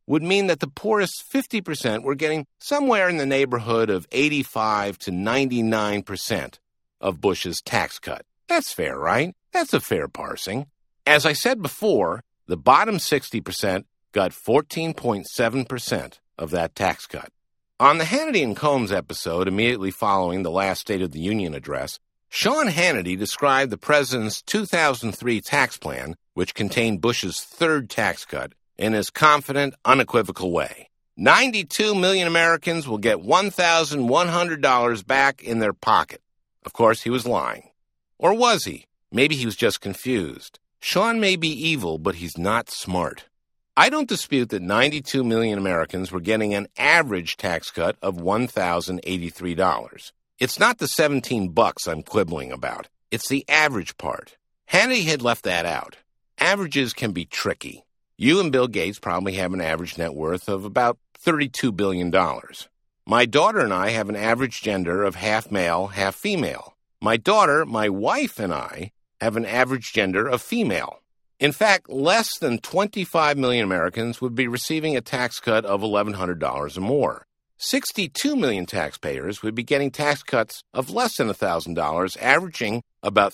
would mean that the poorest 50% were getting somewhere in the neighborhood of 85 to 99% of Bush's tax cut. That's fair, right? That's a fair parsing. As I said before, the bottom 60% got 14.7% of that tax cut. On the Hannity and Colmes episode immediately following the last State of the Union address, Sean Hannity described the president's 2003 tax plan, which contained Bush's third tax cut, in his confident, unequivocal way. 92 million Americans will get $1,100 back in their pocket. Of course, he was lying. Or was he? Maybe he was just confused. Sean may be evil, but he's not smart. I don't dispute that 92 million Americans were getting an average tax cut of $1,083. It's not the $17 I'm quibbling about. It's the average part. Hannity had left that out. Averages can be tricky. You and Bill Gates probably have an average net worth of about $32 billion. My daughter and I have an average gender of half male, half female. My daughter, my wife, and I have an average gender of female. In fact, less than 25 million Americans would be receiving a tax cut of $1,100 or more. 62 million taxpayers would be getting tax cuts of less than $1,000, averaging about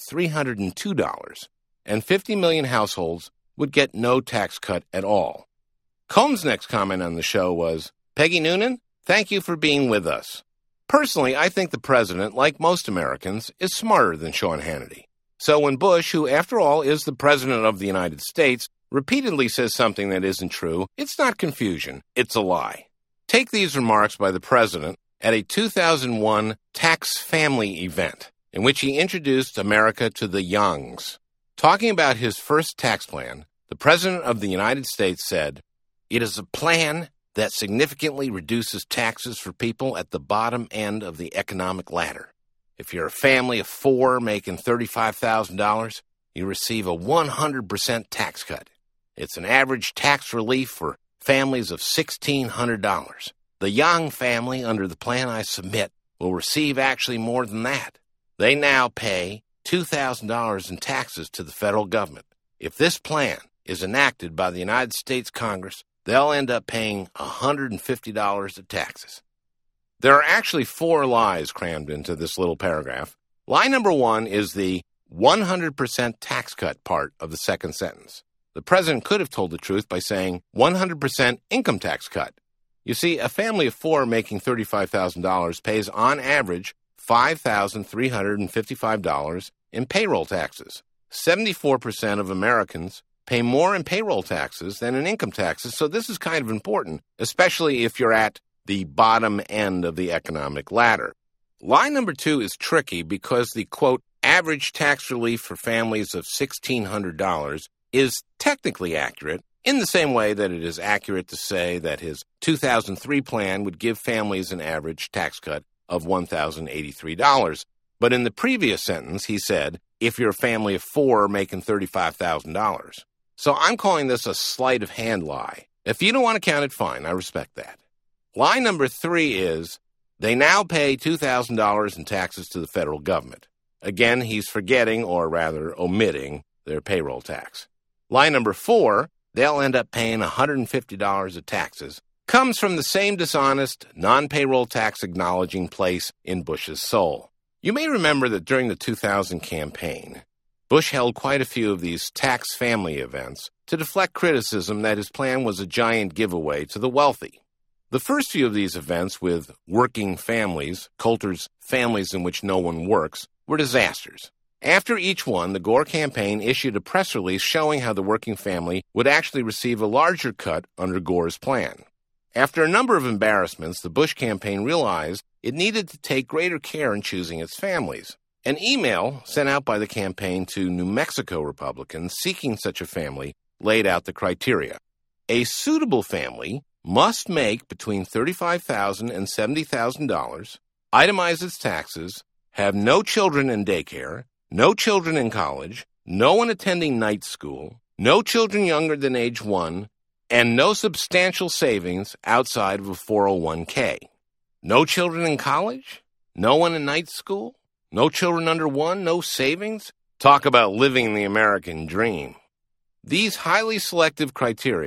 $302. And 50 million households would get no tax cut at all. Colmes' next comment on the show was, "Peggy Noonan, thank you for being with us." Personally, I think the president, like most Americans, is smarter than Sean Hannity. So when Bush, who after all is the president of the United States, repeatedly says something that isn't true, it's not confusion, it's a lie. Take these remarks by the president at a 2001 tax family event in which he introduced America to the Youngs. Talking about his first tax plan, the President of the United States said, "It is a plan that significantly reduces taxes for people at the bottom end of the economic ladder. If you're a family of four making $35,000, you receive a 100% tax cut. It's an average tax relief for families of $1,600. The Young family under the plan I submit will receive actually more than that. They now pay $2,000 in taxes to the federal government. If this plan is enacted by the United States Congress, they'll end up paying $150 of taxes." There are actually 4 lies crammed into this little paragraph. Lie number 1 is the 100% tax cut part of the second sentence. The president could have told the truth by saying 100% income tax cut. You see, a family of 4 making $35,000 pays on average $5,355 in payroll taxes. 74% of Americans pay more in payroll taxes than in income taxes, so this is kind of important, especially if you're at the bottom end of the economic ladder. Lie number 2 is tricky because the, quote, average tax relief for families of $1,600 is technically accurate in the same way that it is accurate to say that his 2003 plan would give families an average tax cut of $1,083. But in the previous sentence, he said, if you're a family of 4 making $35,000. So I'm calling this a sleight of hand lie. If you don't want to count it, fine, I respect that. Lie number 3 is, they now pay $2,000 in taxes to the federal government. Again, he's forgetting, or rather omitting, their payroll tax. Lie number 4, they'll end up paying $150 of taxes, comes from the same dishonest, non-payroll tax acknowledging place in Bush's soul. You may remember that during the 2000 campaign, Bush held quite a few of these tax family events to deflect criticism that his plan was a giant giveaway to the wealthy. The first few of these events with working families, Coulter's Families in Which No One Works, were disasters. After each one, the Gore campaign issued a press release showing how the working family would actually receive a larger cut under Gore's plan. After a number of embarrassments, the Bush campaign realized it needed to take greater care in choosing its families. An email sent out by the campaign to New Mexico Republicans seeking such a family laid out the criteria. A suitable family must make between $35,000 and $70,000, itemize its taxes, have no children in daycare, no children in college, no one attending night school, no children younger than age 1, and no substantial savings outside of a 401k. No children in college? No one in night school? No children under 1? No savings? Talk about living the American dream. These highly selective criteria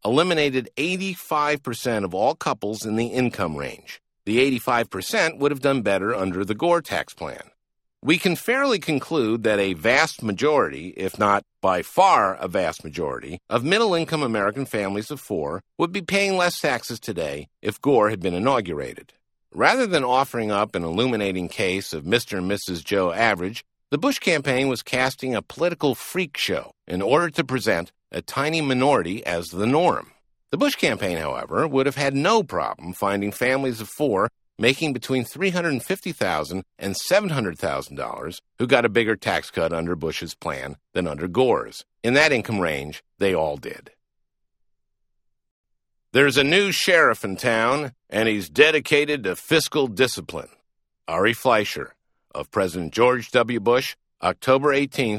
eliminated 85% of all couples in the income range. The 85% would have done better under the Gore tax plan. We can fairly conclude that a vast majority, if not by far a vast majority, of middle-income American families of four would be paying less taxes today if Gore had been inaugurated. Rather than offering up an illuminating case of Mr. and Mrs. Joe Average, the Bush campaign was casting a political freak show in order to present a tiny minority as the norm. The Bush campaign, however, would have had no problem finding families of four making between $350,000 and $700,000 who got a bigger tax cut under Bush's plan than under Gore's. In that income range, they all did. There's a new sheriff in town, and he's dedicated to fiscal discipline. Ari Fleischer, of President George W. Bush, October 18,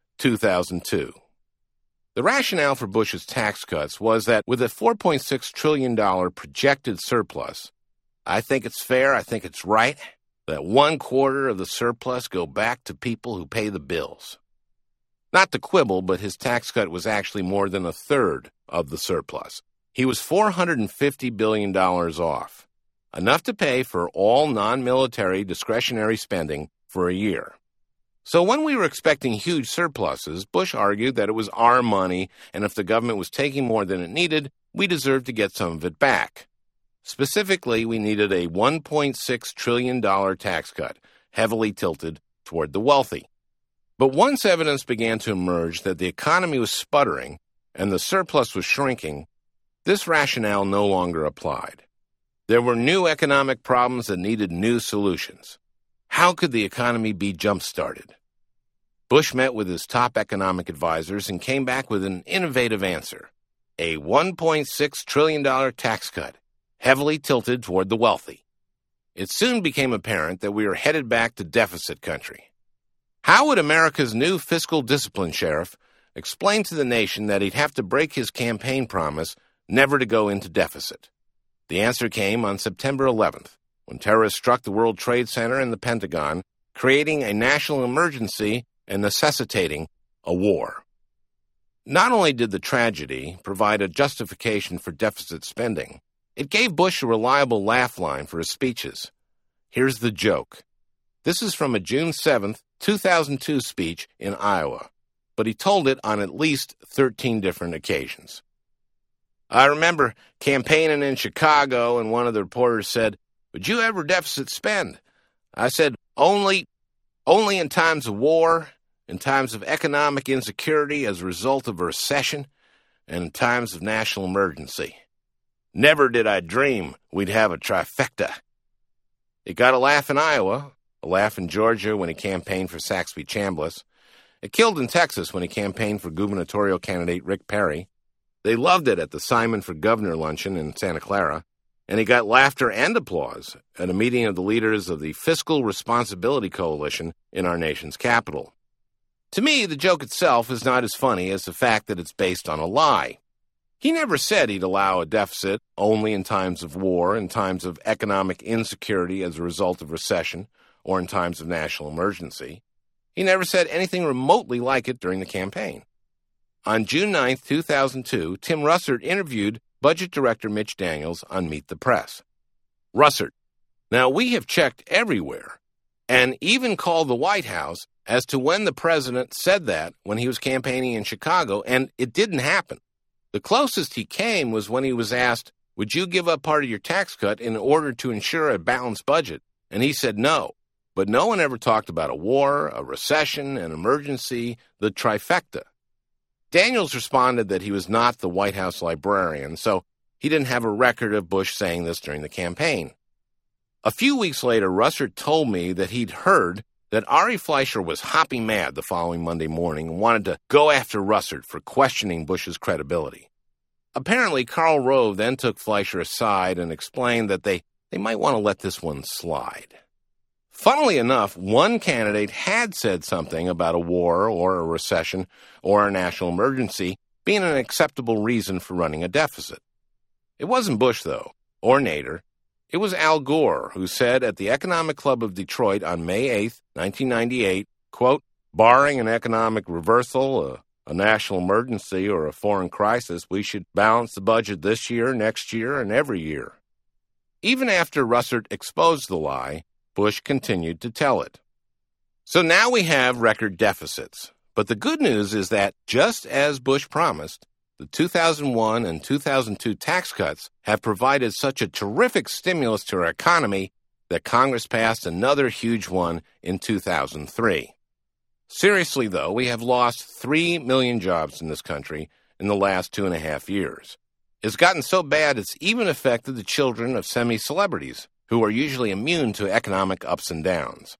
2002. The rationale for Bush's tax cuts was that with a $4.6 trillion projected surplus, I think it's fair, I think it's right, that 1/4 of the surplus go back to people who pay the bills. Not to quibble, but his tax cut was actually more than 1/3 of the surplus. He was $450 billion off, enough to pay for all non-military discretionary spending for a year. So when we were expecting huge surpluses, Bush argued that it was our money, and if the government was taking more than it needed, we deserved to get some of it back. Specifically, we needed a $1.6 trillion tax cut, heavily tilted toward the wealthy. But once evidence began to emerge that the economy was sputtering and the surplus was shrinking, this rationale no longer applied. There were new economic problems that needed new solutions. How could the economy be jump-started? Bush met with his top economic advisors and came back with an innovative answer: a $1.6 trillion tax cut, heavily tilted toward the wealthy. It soon became apparent that we were headed back to deficit country. How would America's new fiscal discipline sheriff explain to the nation that he'd have to break his campaign promise never to go into deficit? The answer came on September 11th, when terrorists struck the World Trade Center and the Pentagon, creating a national emergency and necessitating a war. Not only did the tragedy provide a justification for deficit spending, it gave Bush a reliable laugh line for his speeches. Here's the joke. This is from a June 7, 2002 speech in Iowa, but he told it on at least 13 different occasions. I remember campaigning in Chicago, and one of the reporters said, "Would you ever deficit spend?" I said, only in times of war, in times of economic insecurity as a result of a recession, and in times of national emergency. Never did I dream we'd have a trifecta. It got a laugh in Iowa, a laugh in Georgia when he campaigned for Saxby-Chambliss. It killed in Texas when he campaigned for gubernatorial candidate Rick Perry. They loved it at the Simon for Governor luncheon in Santa Clara. And he got laughter and applause at a meeting of the leaders of the Fiscal Responsibility Coalition in our nation's capital. To me, the joke itself is not as funny as the fact that it's based on a lie. He never said he'd allow a deficit only in times of war, in times of economic insecurity as a result of recession, or in times of national emergency. He never said anything remotely like it during the campaign. On June 9, 2002, Tim Russert interviewed Budget Director Mitch Daniels on Meet the Press. Russert: Now, we have checked everywhere, and even called the White House as to when the president said that when he was campaigning in Chicago, and it didn't happen. The closest he came was when he was asked, "Would you give up part of your tax cut in order to ensure a balanced budget?" And he said no. But no one ever talked about a war, a recession, an emergency, the trifecta. Daniels responded that he was not the White House librarian, so he didn't have a record of Bush saying this during the campaign. A few weeks later, Russert told me that he'd heard that Ari Fleischer was hopping mad the following Monday morning and wanted to go after Russert for questioning Bush's credibility. Apparently, Karl Rove then took Fleischer aside and explained that they might want to let this one slide. Funnily enough, one candidate had said something about a war or a recession or a national emergency being an acceptable reason for running a deficit. It wasn't Bush, though, or Nader. It was Al Gore, who said at the Economic Club of Detroit on May 8, 1998, quote, "Barring an economic reversal, a national emergency or a foreign crisis, we should balance the budget this year, next year, and every year. Even after Russert exposed the lie, Bush continued to tell it. So now we have record deficits. But the good news is that, just as Bush promised, the 2001 and 2002 tax cuts have provided such a terrific stimulus to our economy that Congress passed another huge one in 2003. Seriously, though, we have lost 3 million jobs in this country in the last 2.5 years. It's gotten so bad it's even affected the children of semi-celebrities, who are usually immune to economic ups and downs.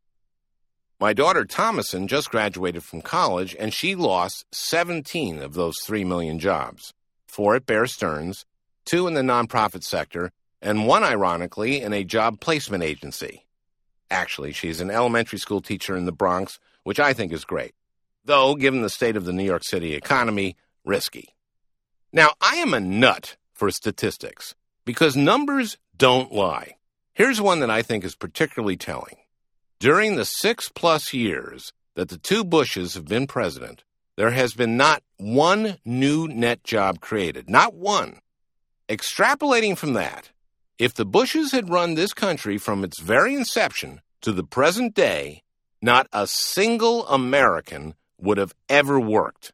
My daughter Thomason just graduated from college, and she lost 17 of those 3 million jobs, 4 at Bear Stearns, 2 in the nonprofit sector, and 1, ironically, in a job placement agency. Actually, she's an elementary school teacher in the Bronx, which I think is great, though, given the state of the New York City economy, risky. Now, I am a nut for statistics, because numbers don't lie. Here's one that I think is particularly telling. During the 6+ years that the 2 Bushes have been president, there has been not one new net job created. Not one. Extrapolating from that, if the Bushes had run this country from its very inception to the present day, not a single American would have ever worked.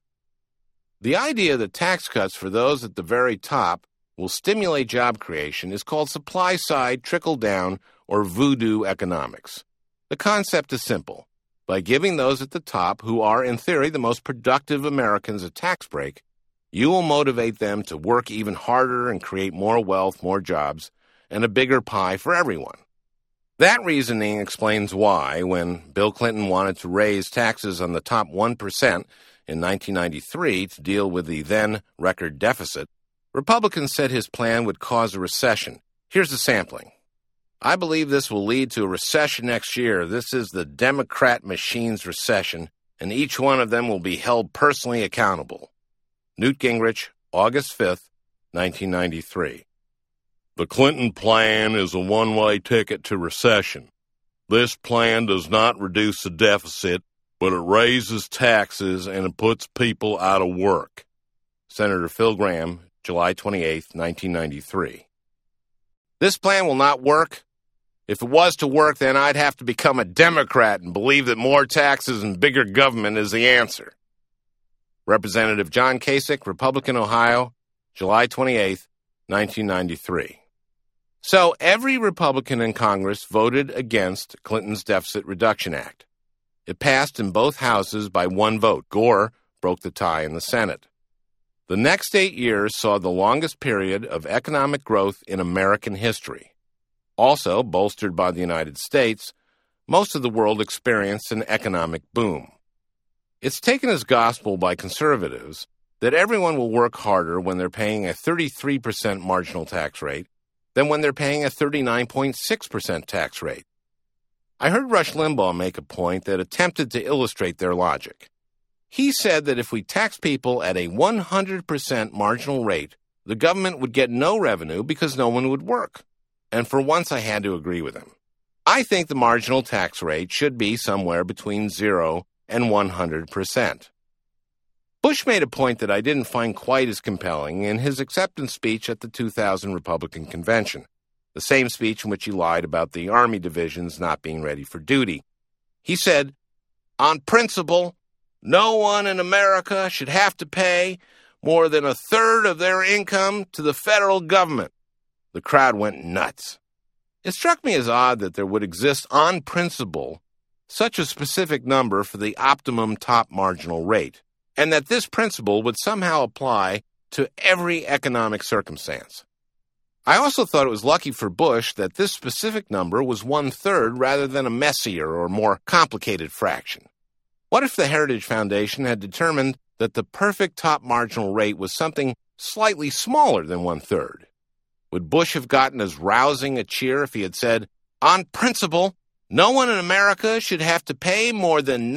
The idea that tax cuts for those at the very top will stimulate job creation is called supply-side trickle-down or voodoo economics. The concept is simple. By giving those at the top, who are, in theory, the most productive Americans, a tax break, you will motivate them to work even harder and create more wealth, more jobs, and a bigger pie for everyone. That reasoning explains why, when Bill Clinton wanted to raise taxes on the top 1% in 1993 to deal with the then record deficit, Republicans said his plan would cause a recession. Here's a sampling. I believe this will lead to a recession next year. This is the Democrat machine's recession, and each one of them will be held personally accountable. Newt Gingrich, August 5th, 1993. The Clinton plan is a one-way ticket to recession. This plan does not reduce the deficit, but it raises taxes and it puts people out of work. Senator Phil Gramm, July 28th, 1993. This plan will not work. If it was to work, then I'd have to become a Democrat and believe that more taxes and bigger government is the answer. Representative John Kasich, Republican, Ohio, July 28, 1993. So every Republican in Congress voted against Clinton's Deficit Reduction Act. It passed in both houses by 1 vote. Gore broke the tie in the Senate. The next 8 years saw the longest period of economic growth in American history. Also, bolstered by the United States, most of the world experienced an economic boom. It's taken as gospel by conservatives that everyone will work harder when they're paying a 33% marginal tax rate than when they're paying a 39.6% tax rate. I heard Rush Limbaugh make a point that attempted to illustrate their logic. He said that if we tax people at a 100% marginal rate, the government would get no revenue because no one would work. And for once I had to agree with him. I think the marginal tax rate should be somewhere between 0 and 100%. Bush made a point that I didn't find quite as compelling in his acceptance speech at the 2000 Republican Convention, the same speech in which he lied about the Army divisions not being ready for duty. He said, "On principle, no one in America should have to pay more than 1/3 of their income to the federal government." The crowd went nuts. It struck me as odd that there would exist, on principle, such a specific number for the optimum top marginal rate, and that this principle would somehow apply to every economic circumstance. I also thought it was lucky for Bush that this specific number was 1/3 rather than a messier or more complicated fraction. What if the Heritage Foundation had determined that the perfect top marginal rate was something slightly smaller than 1/3? Would Bush have gotten as rousing a cheer if he had said, "On principle, no one in America should have to pay more than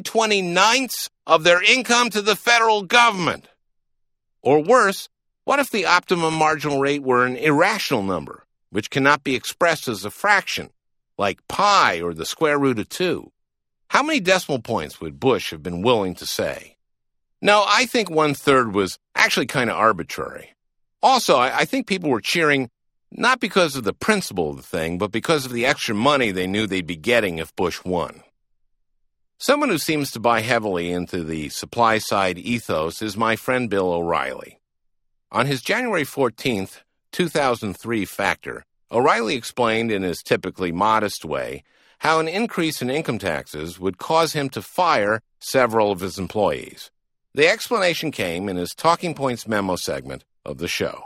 9/29 of their income to the federal government"? Or worse, what if the optimum marginal rate were an irrational number, which cannot be expressed as a fraction, like pi or the square root of 2? How many decimal points would Bush have been willing to say? No, I think 1/3 was actually kind of arbitrary. Also, I think people were cheering not because of the principle of the thing, but because of the extra money they knew they'd be getting if Bush won. Someone who seems to buy heavily into the supply-side ethos is my friend Bill O'Reilly. On his January 14th, 2003 Factor, O'Reilly explained in his typically modest way how an increase in income taxes would cause him to fire several of his employees. The explanation came in his Talking Points memo segment of the show.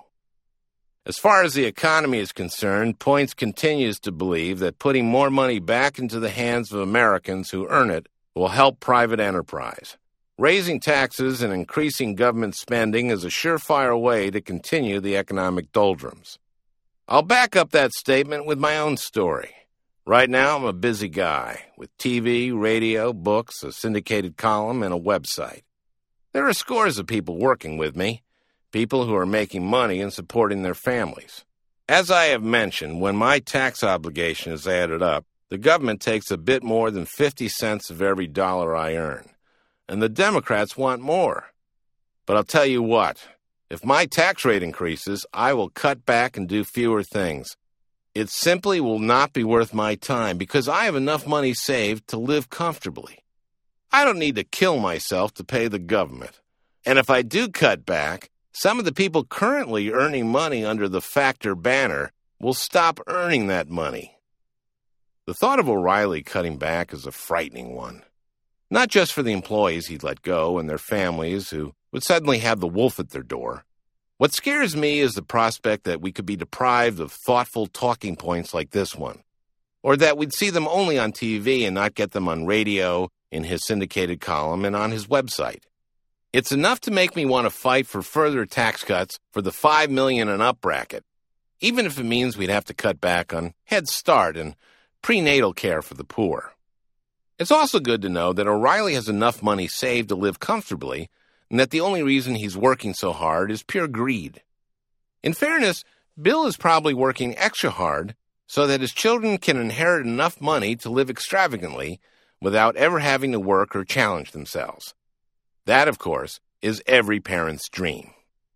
As far as the economy is concerned, Points continues to believe that putting more money back into the hands of Americans who earn it will help private enterprise. Raising taxes and increasing government spending is a surefire way to continue the economic doldrums. I'll back up that statement with my own story. Right now, I'm a busy guy with TV, radio, books, a syndicated column, and a website. There are scores of people working with me, people who are making money and supporting their families. As I have mentioned, when my tax obligation is added up, the government takes a bit more than 50 cents of every dollar I earn, and the Democrats want more. But I'll tell you what, if my tax rate increases, I will cut back and do fewer things. It simply will not be worth my time because I have enough money saved to live comfortably. I don't need to kill myself to pay the government. And if I do cut back, some of the people currently earning money under the Factor banner will stop earning that money. The thought of O'Reilly cutting back is a frightening one. Not just for the employees he'd let go and their families who would suddenly have the wolf at their door. What scares me is the prospect that we could be deprived of thoughtful talking points like this one, or that we'd see them only on TV and not get them on radio, in his syndicated column, and on his website. It's enough to make me want to fight for further tax cuts for the $5 million and up bracket, even if it means we'd have to cut back on Head Start and prenatal care for the poor. It's also good to know that O'Reilly has enough money saved to live comfortably, and that the only reason he's working so hard is pure greed. In fairness, Bill is probably working extra hard so that his children can inherit enough money to live extravagantly without ever having to work or challenge themselves. That, of course, is every parent's dream.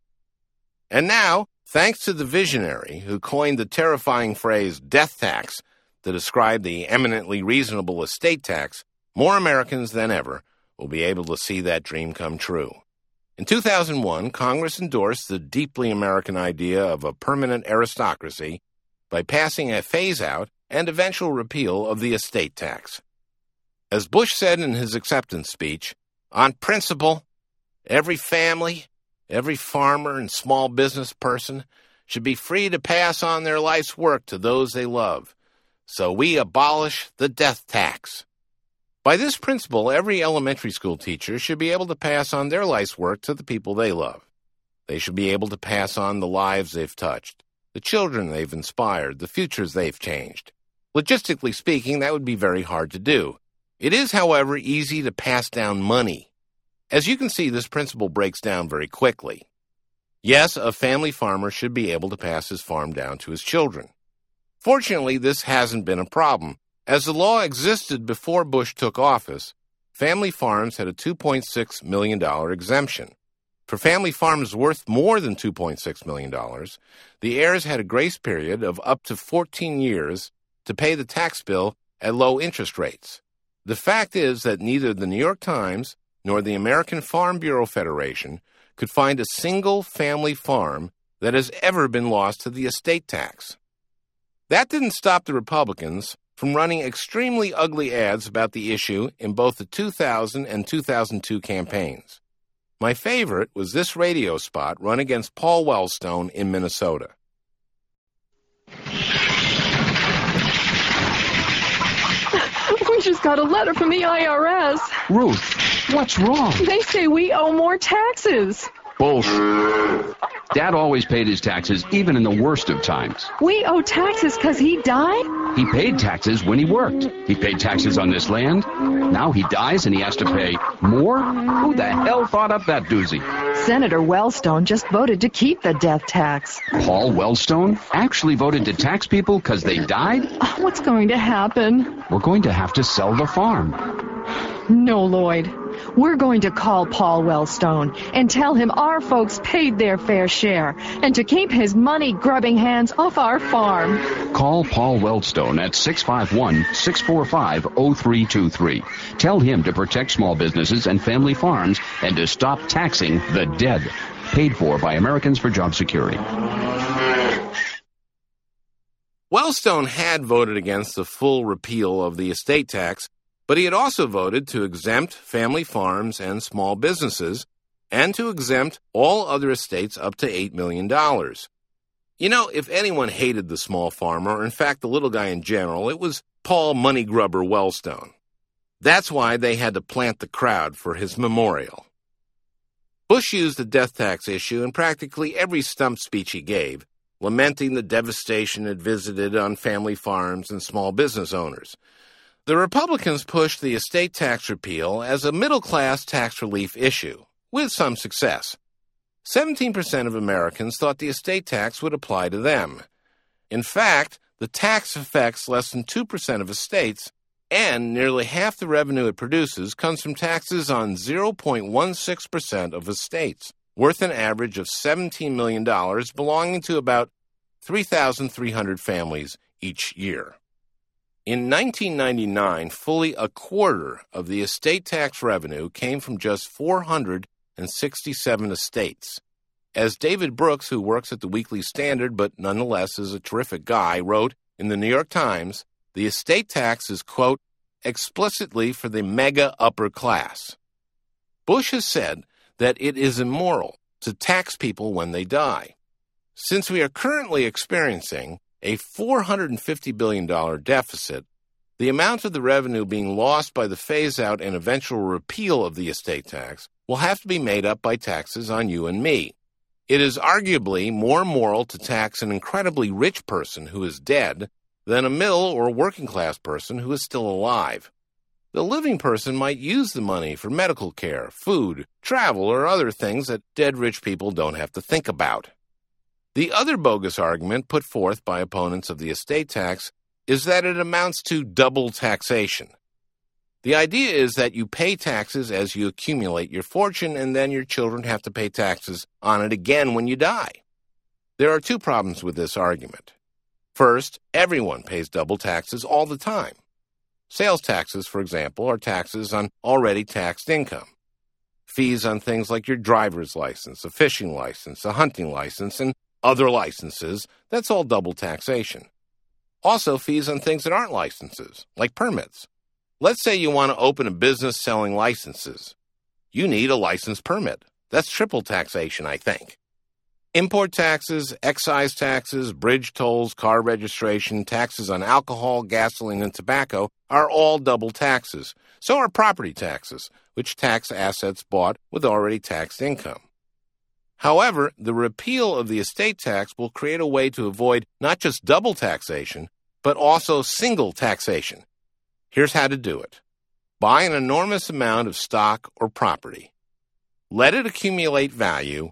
And now, thanks to the visionary who coined the terrifying phrase death tax to describe the eminently reasonable estate tax, more Americans than ever will be able to see that dream come true. In 2001, Congress endorsed the deeply American idea of a permanent aristocracy by passing a phase-out and eventual repeal of the estate tax. As Bush said in his acceptance speech, on principle, every family, every farmer and small business person should be free to pass on their life's work to those they love. So we abolish the death tax. By this principle, every elementary school teacher should be able to pass on their life's work to the people they love. They should be able to pass on the lives they've touched, the children they've inspired, the futures they've changed. Logistically speaking, that would be very hard to do. It is, however, easy to pass down money. As you can see, this principle breaks down very quickly. Yes, a family farmer should be able to pass his farm down to his children. Fortunately, this hasn't been a problem. As the law existed before Bush took office, family farms had a $2.6 million exemption. For family farms worth more than $2.6 million, the heirs had a grace period of up to 14 years to pay the tax bill at low interest rates. The fact is that neither the New York Times nor the American Farm Bureau Federation could find a single family farm that has ever been lost to the estate tax. That didn't stop the Republicans from running extremely ugly ads about the issue in both the 2000 and 2002 campaigns. My favorite was this radio spot run against Paul Wellstone in Minnesota. We just got a letter from the IRS. Ruth, what's wrong? They say we owe more taxes. Bullshit. Dad always paid his taxes, even in the worst of times. We owe taxes because he died? He paid taxes when he worked. He paid taxes on this land. Now he dies and he has to pay more? Who the hell thought up that doozy? Senator Wellstone just voted to keep the death tax. Paul Wellstone actually voted to tax people because they died? What's going to happen? We're going to have to sell the farm. No, Lloyd. We're going to call Paul Wellstone and tell him our folks paid their fair share and to keep his money-grubbing hands off our farm. Call Paul Wellstone at 651-645-0323. Tell him to protect small businesses and family farms and to stop taxing the dead. Paid for by Americans for Job Security. Wellstone had voted against the full repeal of the estate tax, but he had also voted to exempt family farms and small businesses and to exempt all other estates up to $8 million. You know, if anyone hated the small farmer, or in fact the little guy in general, it was Paul Moneygrubber Wellstone. That's why they had to plant the crowd for his memorial. Bush used the death tax issue in practically every stump speech he gave, lamenting the devastation it visited on family farms and small business owners. The Republicans pushed the estate tax repeal as a middle-class tax relief issue, with some success. 17% of Americans thought the estate tax would apply to them. In fact, the tax affects less than 2% of estates, and nearly half the revenue it produces comes from taxes on 0.16% of estates, worth an average of $17 million, belonging to about 3,300 families each year. In 1999, fully a quarter of the estate tax revenue came from just 467 estates. As David Brooks, who works at the Weekly Standard but nonetheless is a terrific guy, wrote in the New York Times, the estate tax is, quote, explicitly for the mega upper class. Bush has said that it is immoral to tax people when they die. Since we are currently experiencing a $450 billion deficit, the amount of the revenue being lost by the phase-out and eventual repeal of the estate tax will have to be made up by taxes on you and me. It is arguably more moral to tax an incredibly rich person who is dead than a middle or working-class person who is still alive. The living person might use the money for medical care, food, travel, or other things that dead rich people don't have to think about. The other bogus argument put forth by opponents of the estate tax is that it amounts to double taxation. The idea is that you pay taxes as you accumulate your fortune, and then your children have to pay taxes on it again when you die. There are two problems with this argument. First, everyone pays double taxes all the time. Sales taxes, for example, are taxes on already taxed income. Fees on things like your driver's license, a fishing license, a hunting license, and other licenses, that's all double taxation. Also, fees on things that aren't licenses, like permits. Let's say you want to open a business selling licenses. You need a license permit. That's triple taxation, I think. Import taxes, excise taxes, bridge tolls, car registration, taxes on alcohol, gasoline, and tobacco are all double taxes. So are property taxes, which tax assets bought with already taxed income. However, the repeal of the estate tax will create a way to avoid not just double taxation, but also single taxation. Here's how to do it. Buy an enormous amount of stock or property. Let it accumulate value.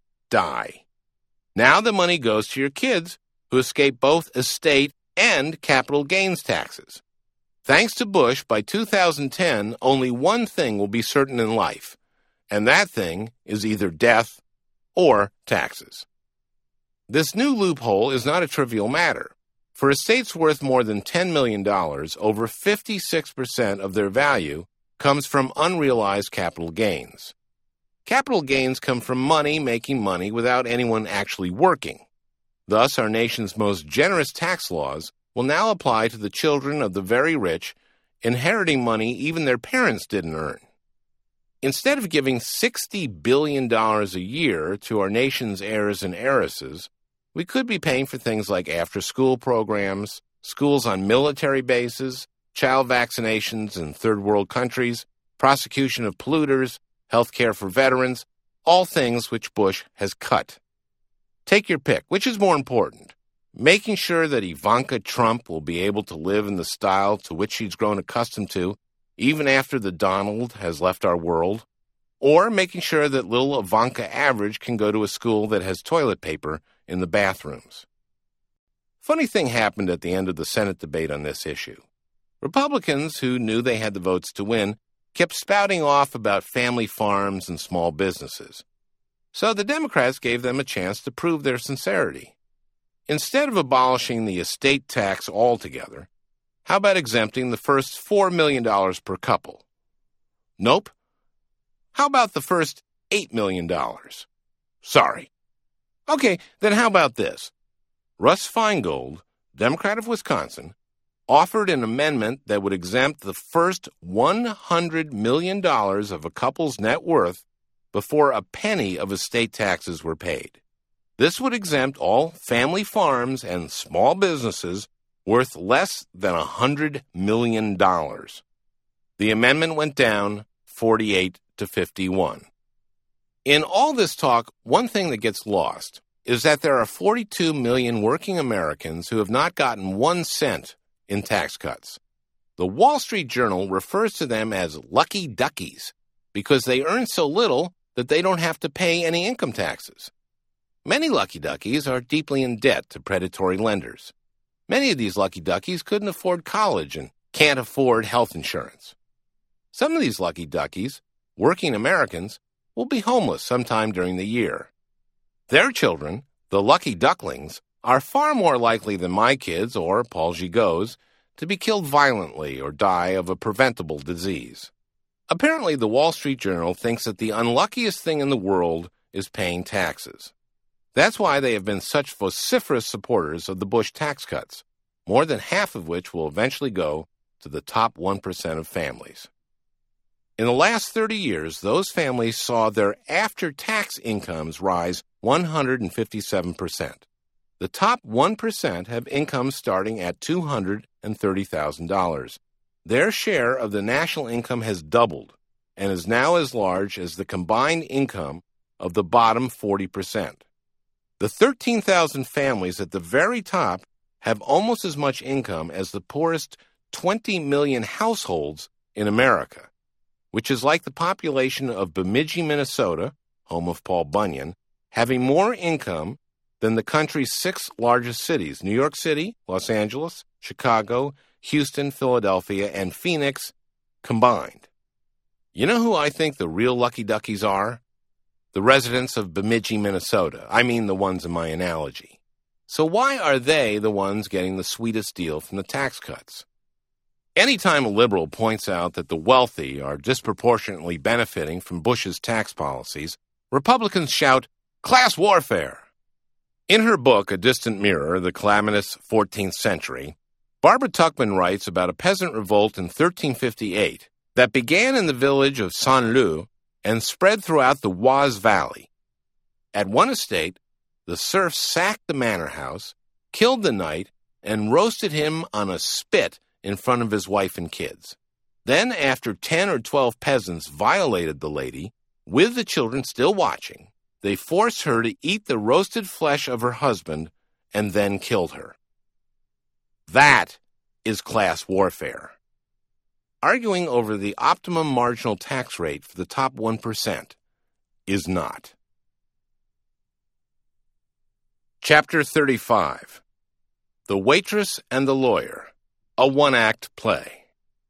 Die. Now the money goes to your kids, who escape both estate and capital gains taxes. Thanks to Bush, by 2010, only one thing will be certain in life, and that thing is either death or taxes. This new loophole is not a trivial matter. For estates worth more than $10 million, over 56% of their value comes from unrealized capital gains. Capital gains come from money making money without anyone actually working. Thus, our nation's most generous tax laws will now apply to the children of the very rich, inheriting money even their parents didn't earn. Instead of giving $60 billion a year to our nation's heirs and heiresses, we could be paying for things like after-school programs, schools on military bases, child vaccinations in third-world countries, prosecution of polluters, health care for veterans, all things which Bush has cut. Take your pick. Which is more important? Making sure that Ivanka Trump will be able to live in the style to which she's grown accustomed to, even after the Donald has left our world, or making sure that little Ivanka Average can go to a school that has toilet paper in the bathrooms. Funny thing happened at the end of the Senate debate on this issue. Republicans, who knew they had the votes to win, kept spouting off about family farms and small businesses. So the Democrats gave them a chance to prove their sincerity. Instead of abolishing the estate tax altogether, how about exempting the first $4 million per couple? Nope. How about the first $8 million? Sorry. Okay, then how about this? Russ Feingold, Democrat of Wisconsin, offered an amendment that would exempt the first $100 million of a couple's net worth before a penny of estate taxes were paid. This would exempt all family farms and small businesses worth less than $100 million. The amendment went down 48 to 51. In all this talk, one thing that gets lost is that there are 42 million working Americans who have not gotten 1 cent in tax cuts. The Wall Street Journal refers to them as lucky duckies because they earn so little that they don't have to pay any income taxes. Many lucky duckies are deeply in debt to predatory lenders. Many of these lucky duckies couldn't afford college and can't afford health insurance. Some of these lucky duckies, working Americans, will be homeless sometime during the year. Their children, the lucky ducklings, are far more likely than my kids or Paul Gigots to be killed violently or die of a preventable disease. Apparently, the Wall Street Journal thinks that the unluckiest thing in the world is paying taxes. That's why they have been such vociferous supporters of the Bush tax cuts, more than half of which will eventually go to the top 1% of families. In the last 30 years, those families saw their after-tax incomes rise 157%. The top 1% have incomes starting at $230,000. Their share of the national income has doubled and is now as large as the combined income of the bottom 40%. The 13,000 families at the very top have almost as much income as the poorest 20 million households in America, which is like the population of Bemidji, Minnesota, home of Paul Bunyan, having more income than the country's 6 largest cities, New York City, Los Angeles, Chicago, Houston, Philadelphia, and Phoenix combined. You know who I think the real lucky duckies are? The residents of Bemidji, Minnesota. I mean the ones in my analogy. So why are they the ones getting the sweetest deal from the tax cuts? Anytime a liberal points out that the wealthy are disproportionately benefiting from Bush's tax policies, Republicans shout, "Class warfare!" In her book, A Distant Mirror, The Calamitous 14th Century, Barbara Tuchman writes about a peasant revolt in 1358 that began in the village of Saint-Leu and spread throughout the Oise Valley. At one estate, the serfs sacked the manor house, killed the knight, and roasted him on a spit in front of his wife and kids. Then, after 10 or 12 peasants violated the lady, with the children still watching, they forced her to eat the roasted flesh of her husband and then killed her. That is class warfare. Arguing over the optimum marginal tax rate for the top 1% is not. Chapter 35. The Waitress and the Lawyer, a one-act play.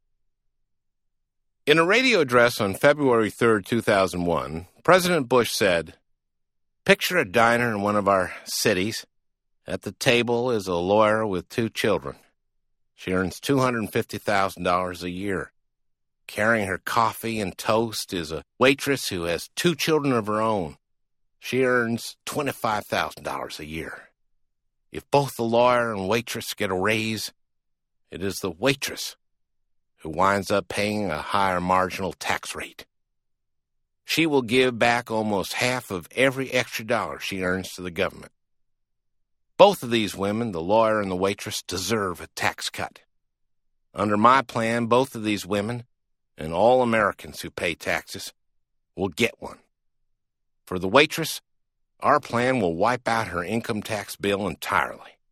In a radio address on February 3, 2001, President Bush said, "Picture a diner in one of our cities. At the table is a lawyer with 2 children. She earns $250,000 a year. Carrying her coffee and toast is a waitress who has 2 children of her own. She earns $25,000 a year. If both the lawyer and waitress get a raise, it is the waitress who winds up paying a higher marginal tax rate. She will give back almost half of every extra dollar she earns to the government. Both of these women, the lawyer and the waitress, deserve a tax cut. Under my plan, both of these women, and all Americans who pay taxes, will get one. For the waitress, our plan will wipe out her income tax bill entirely.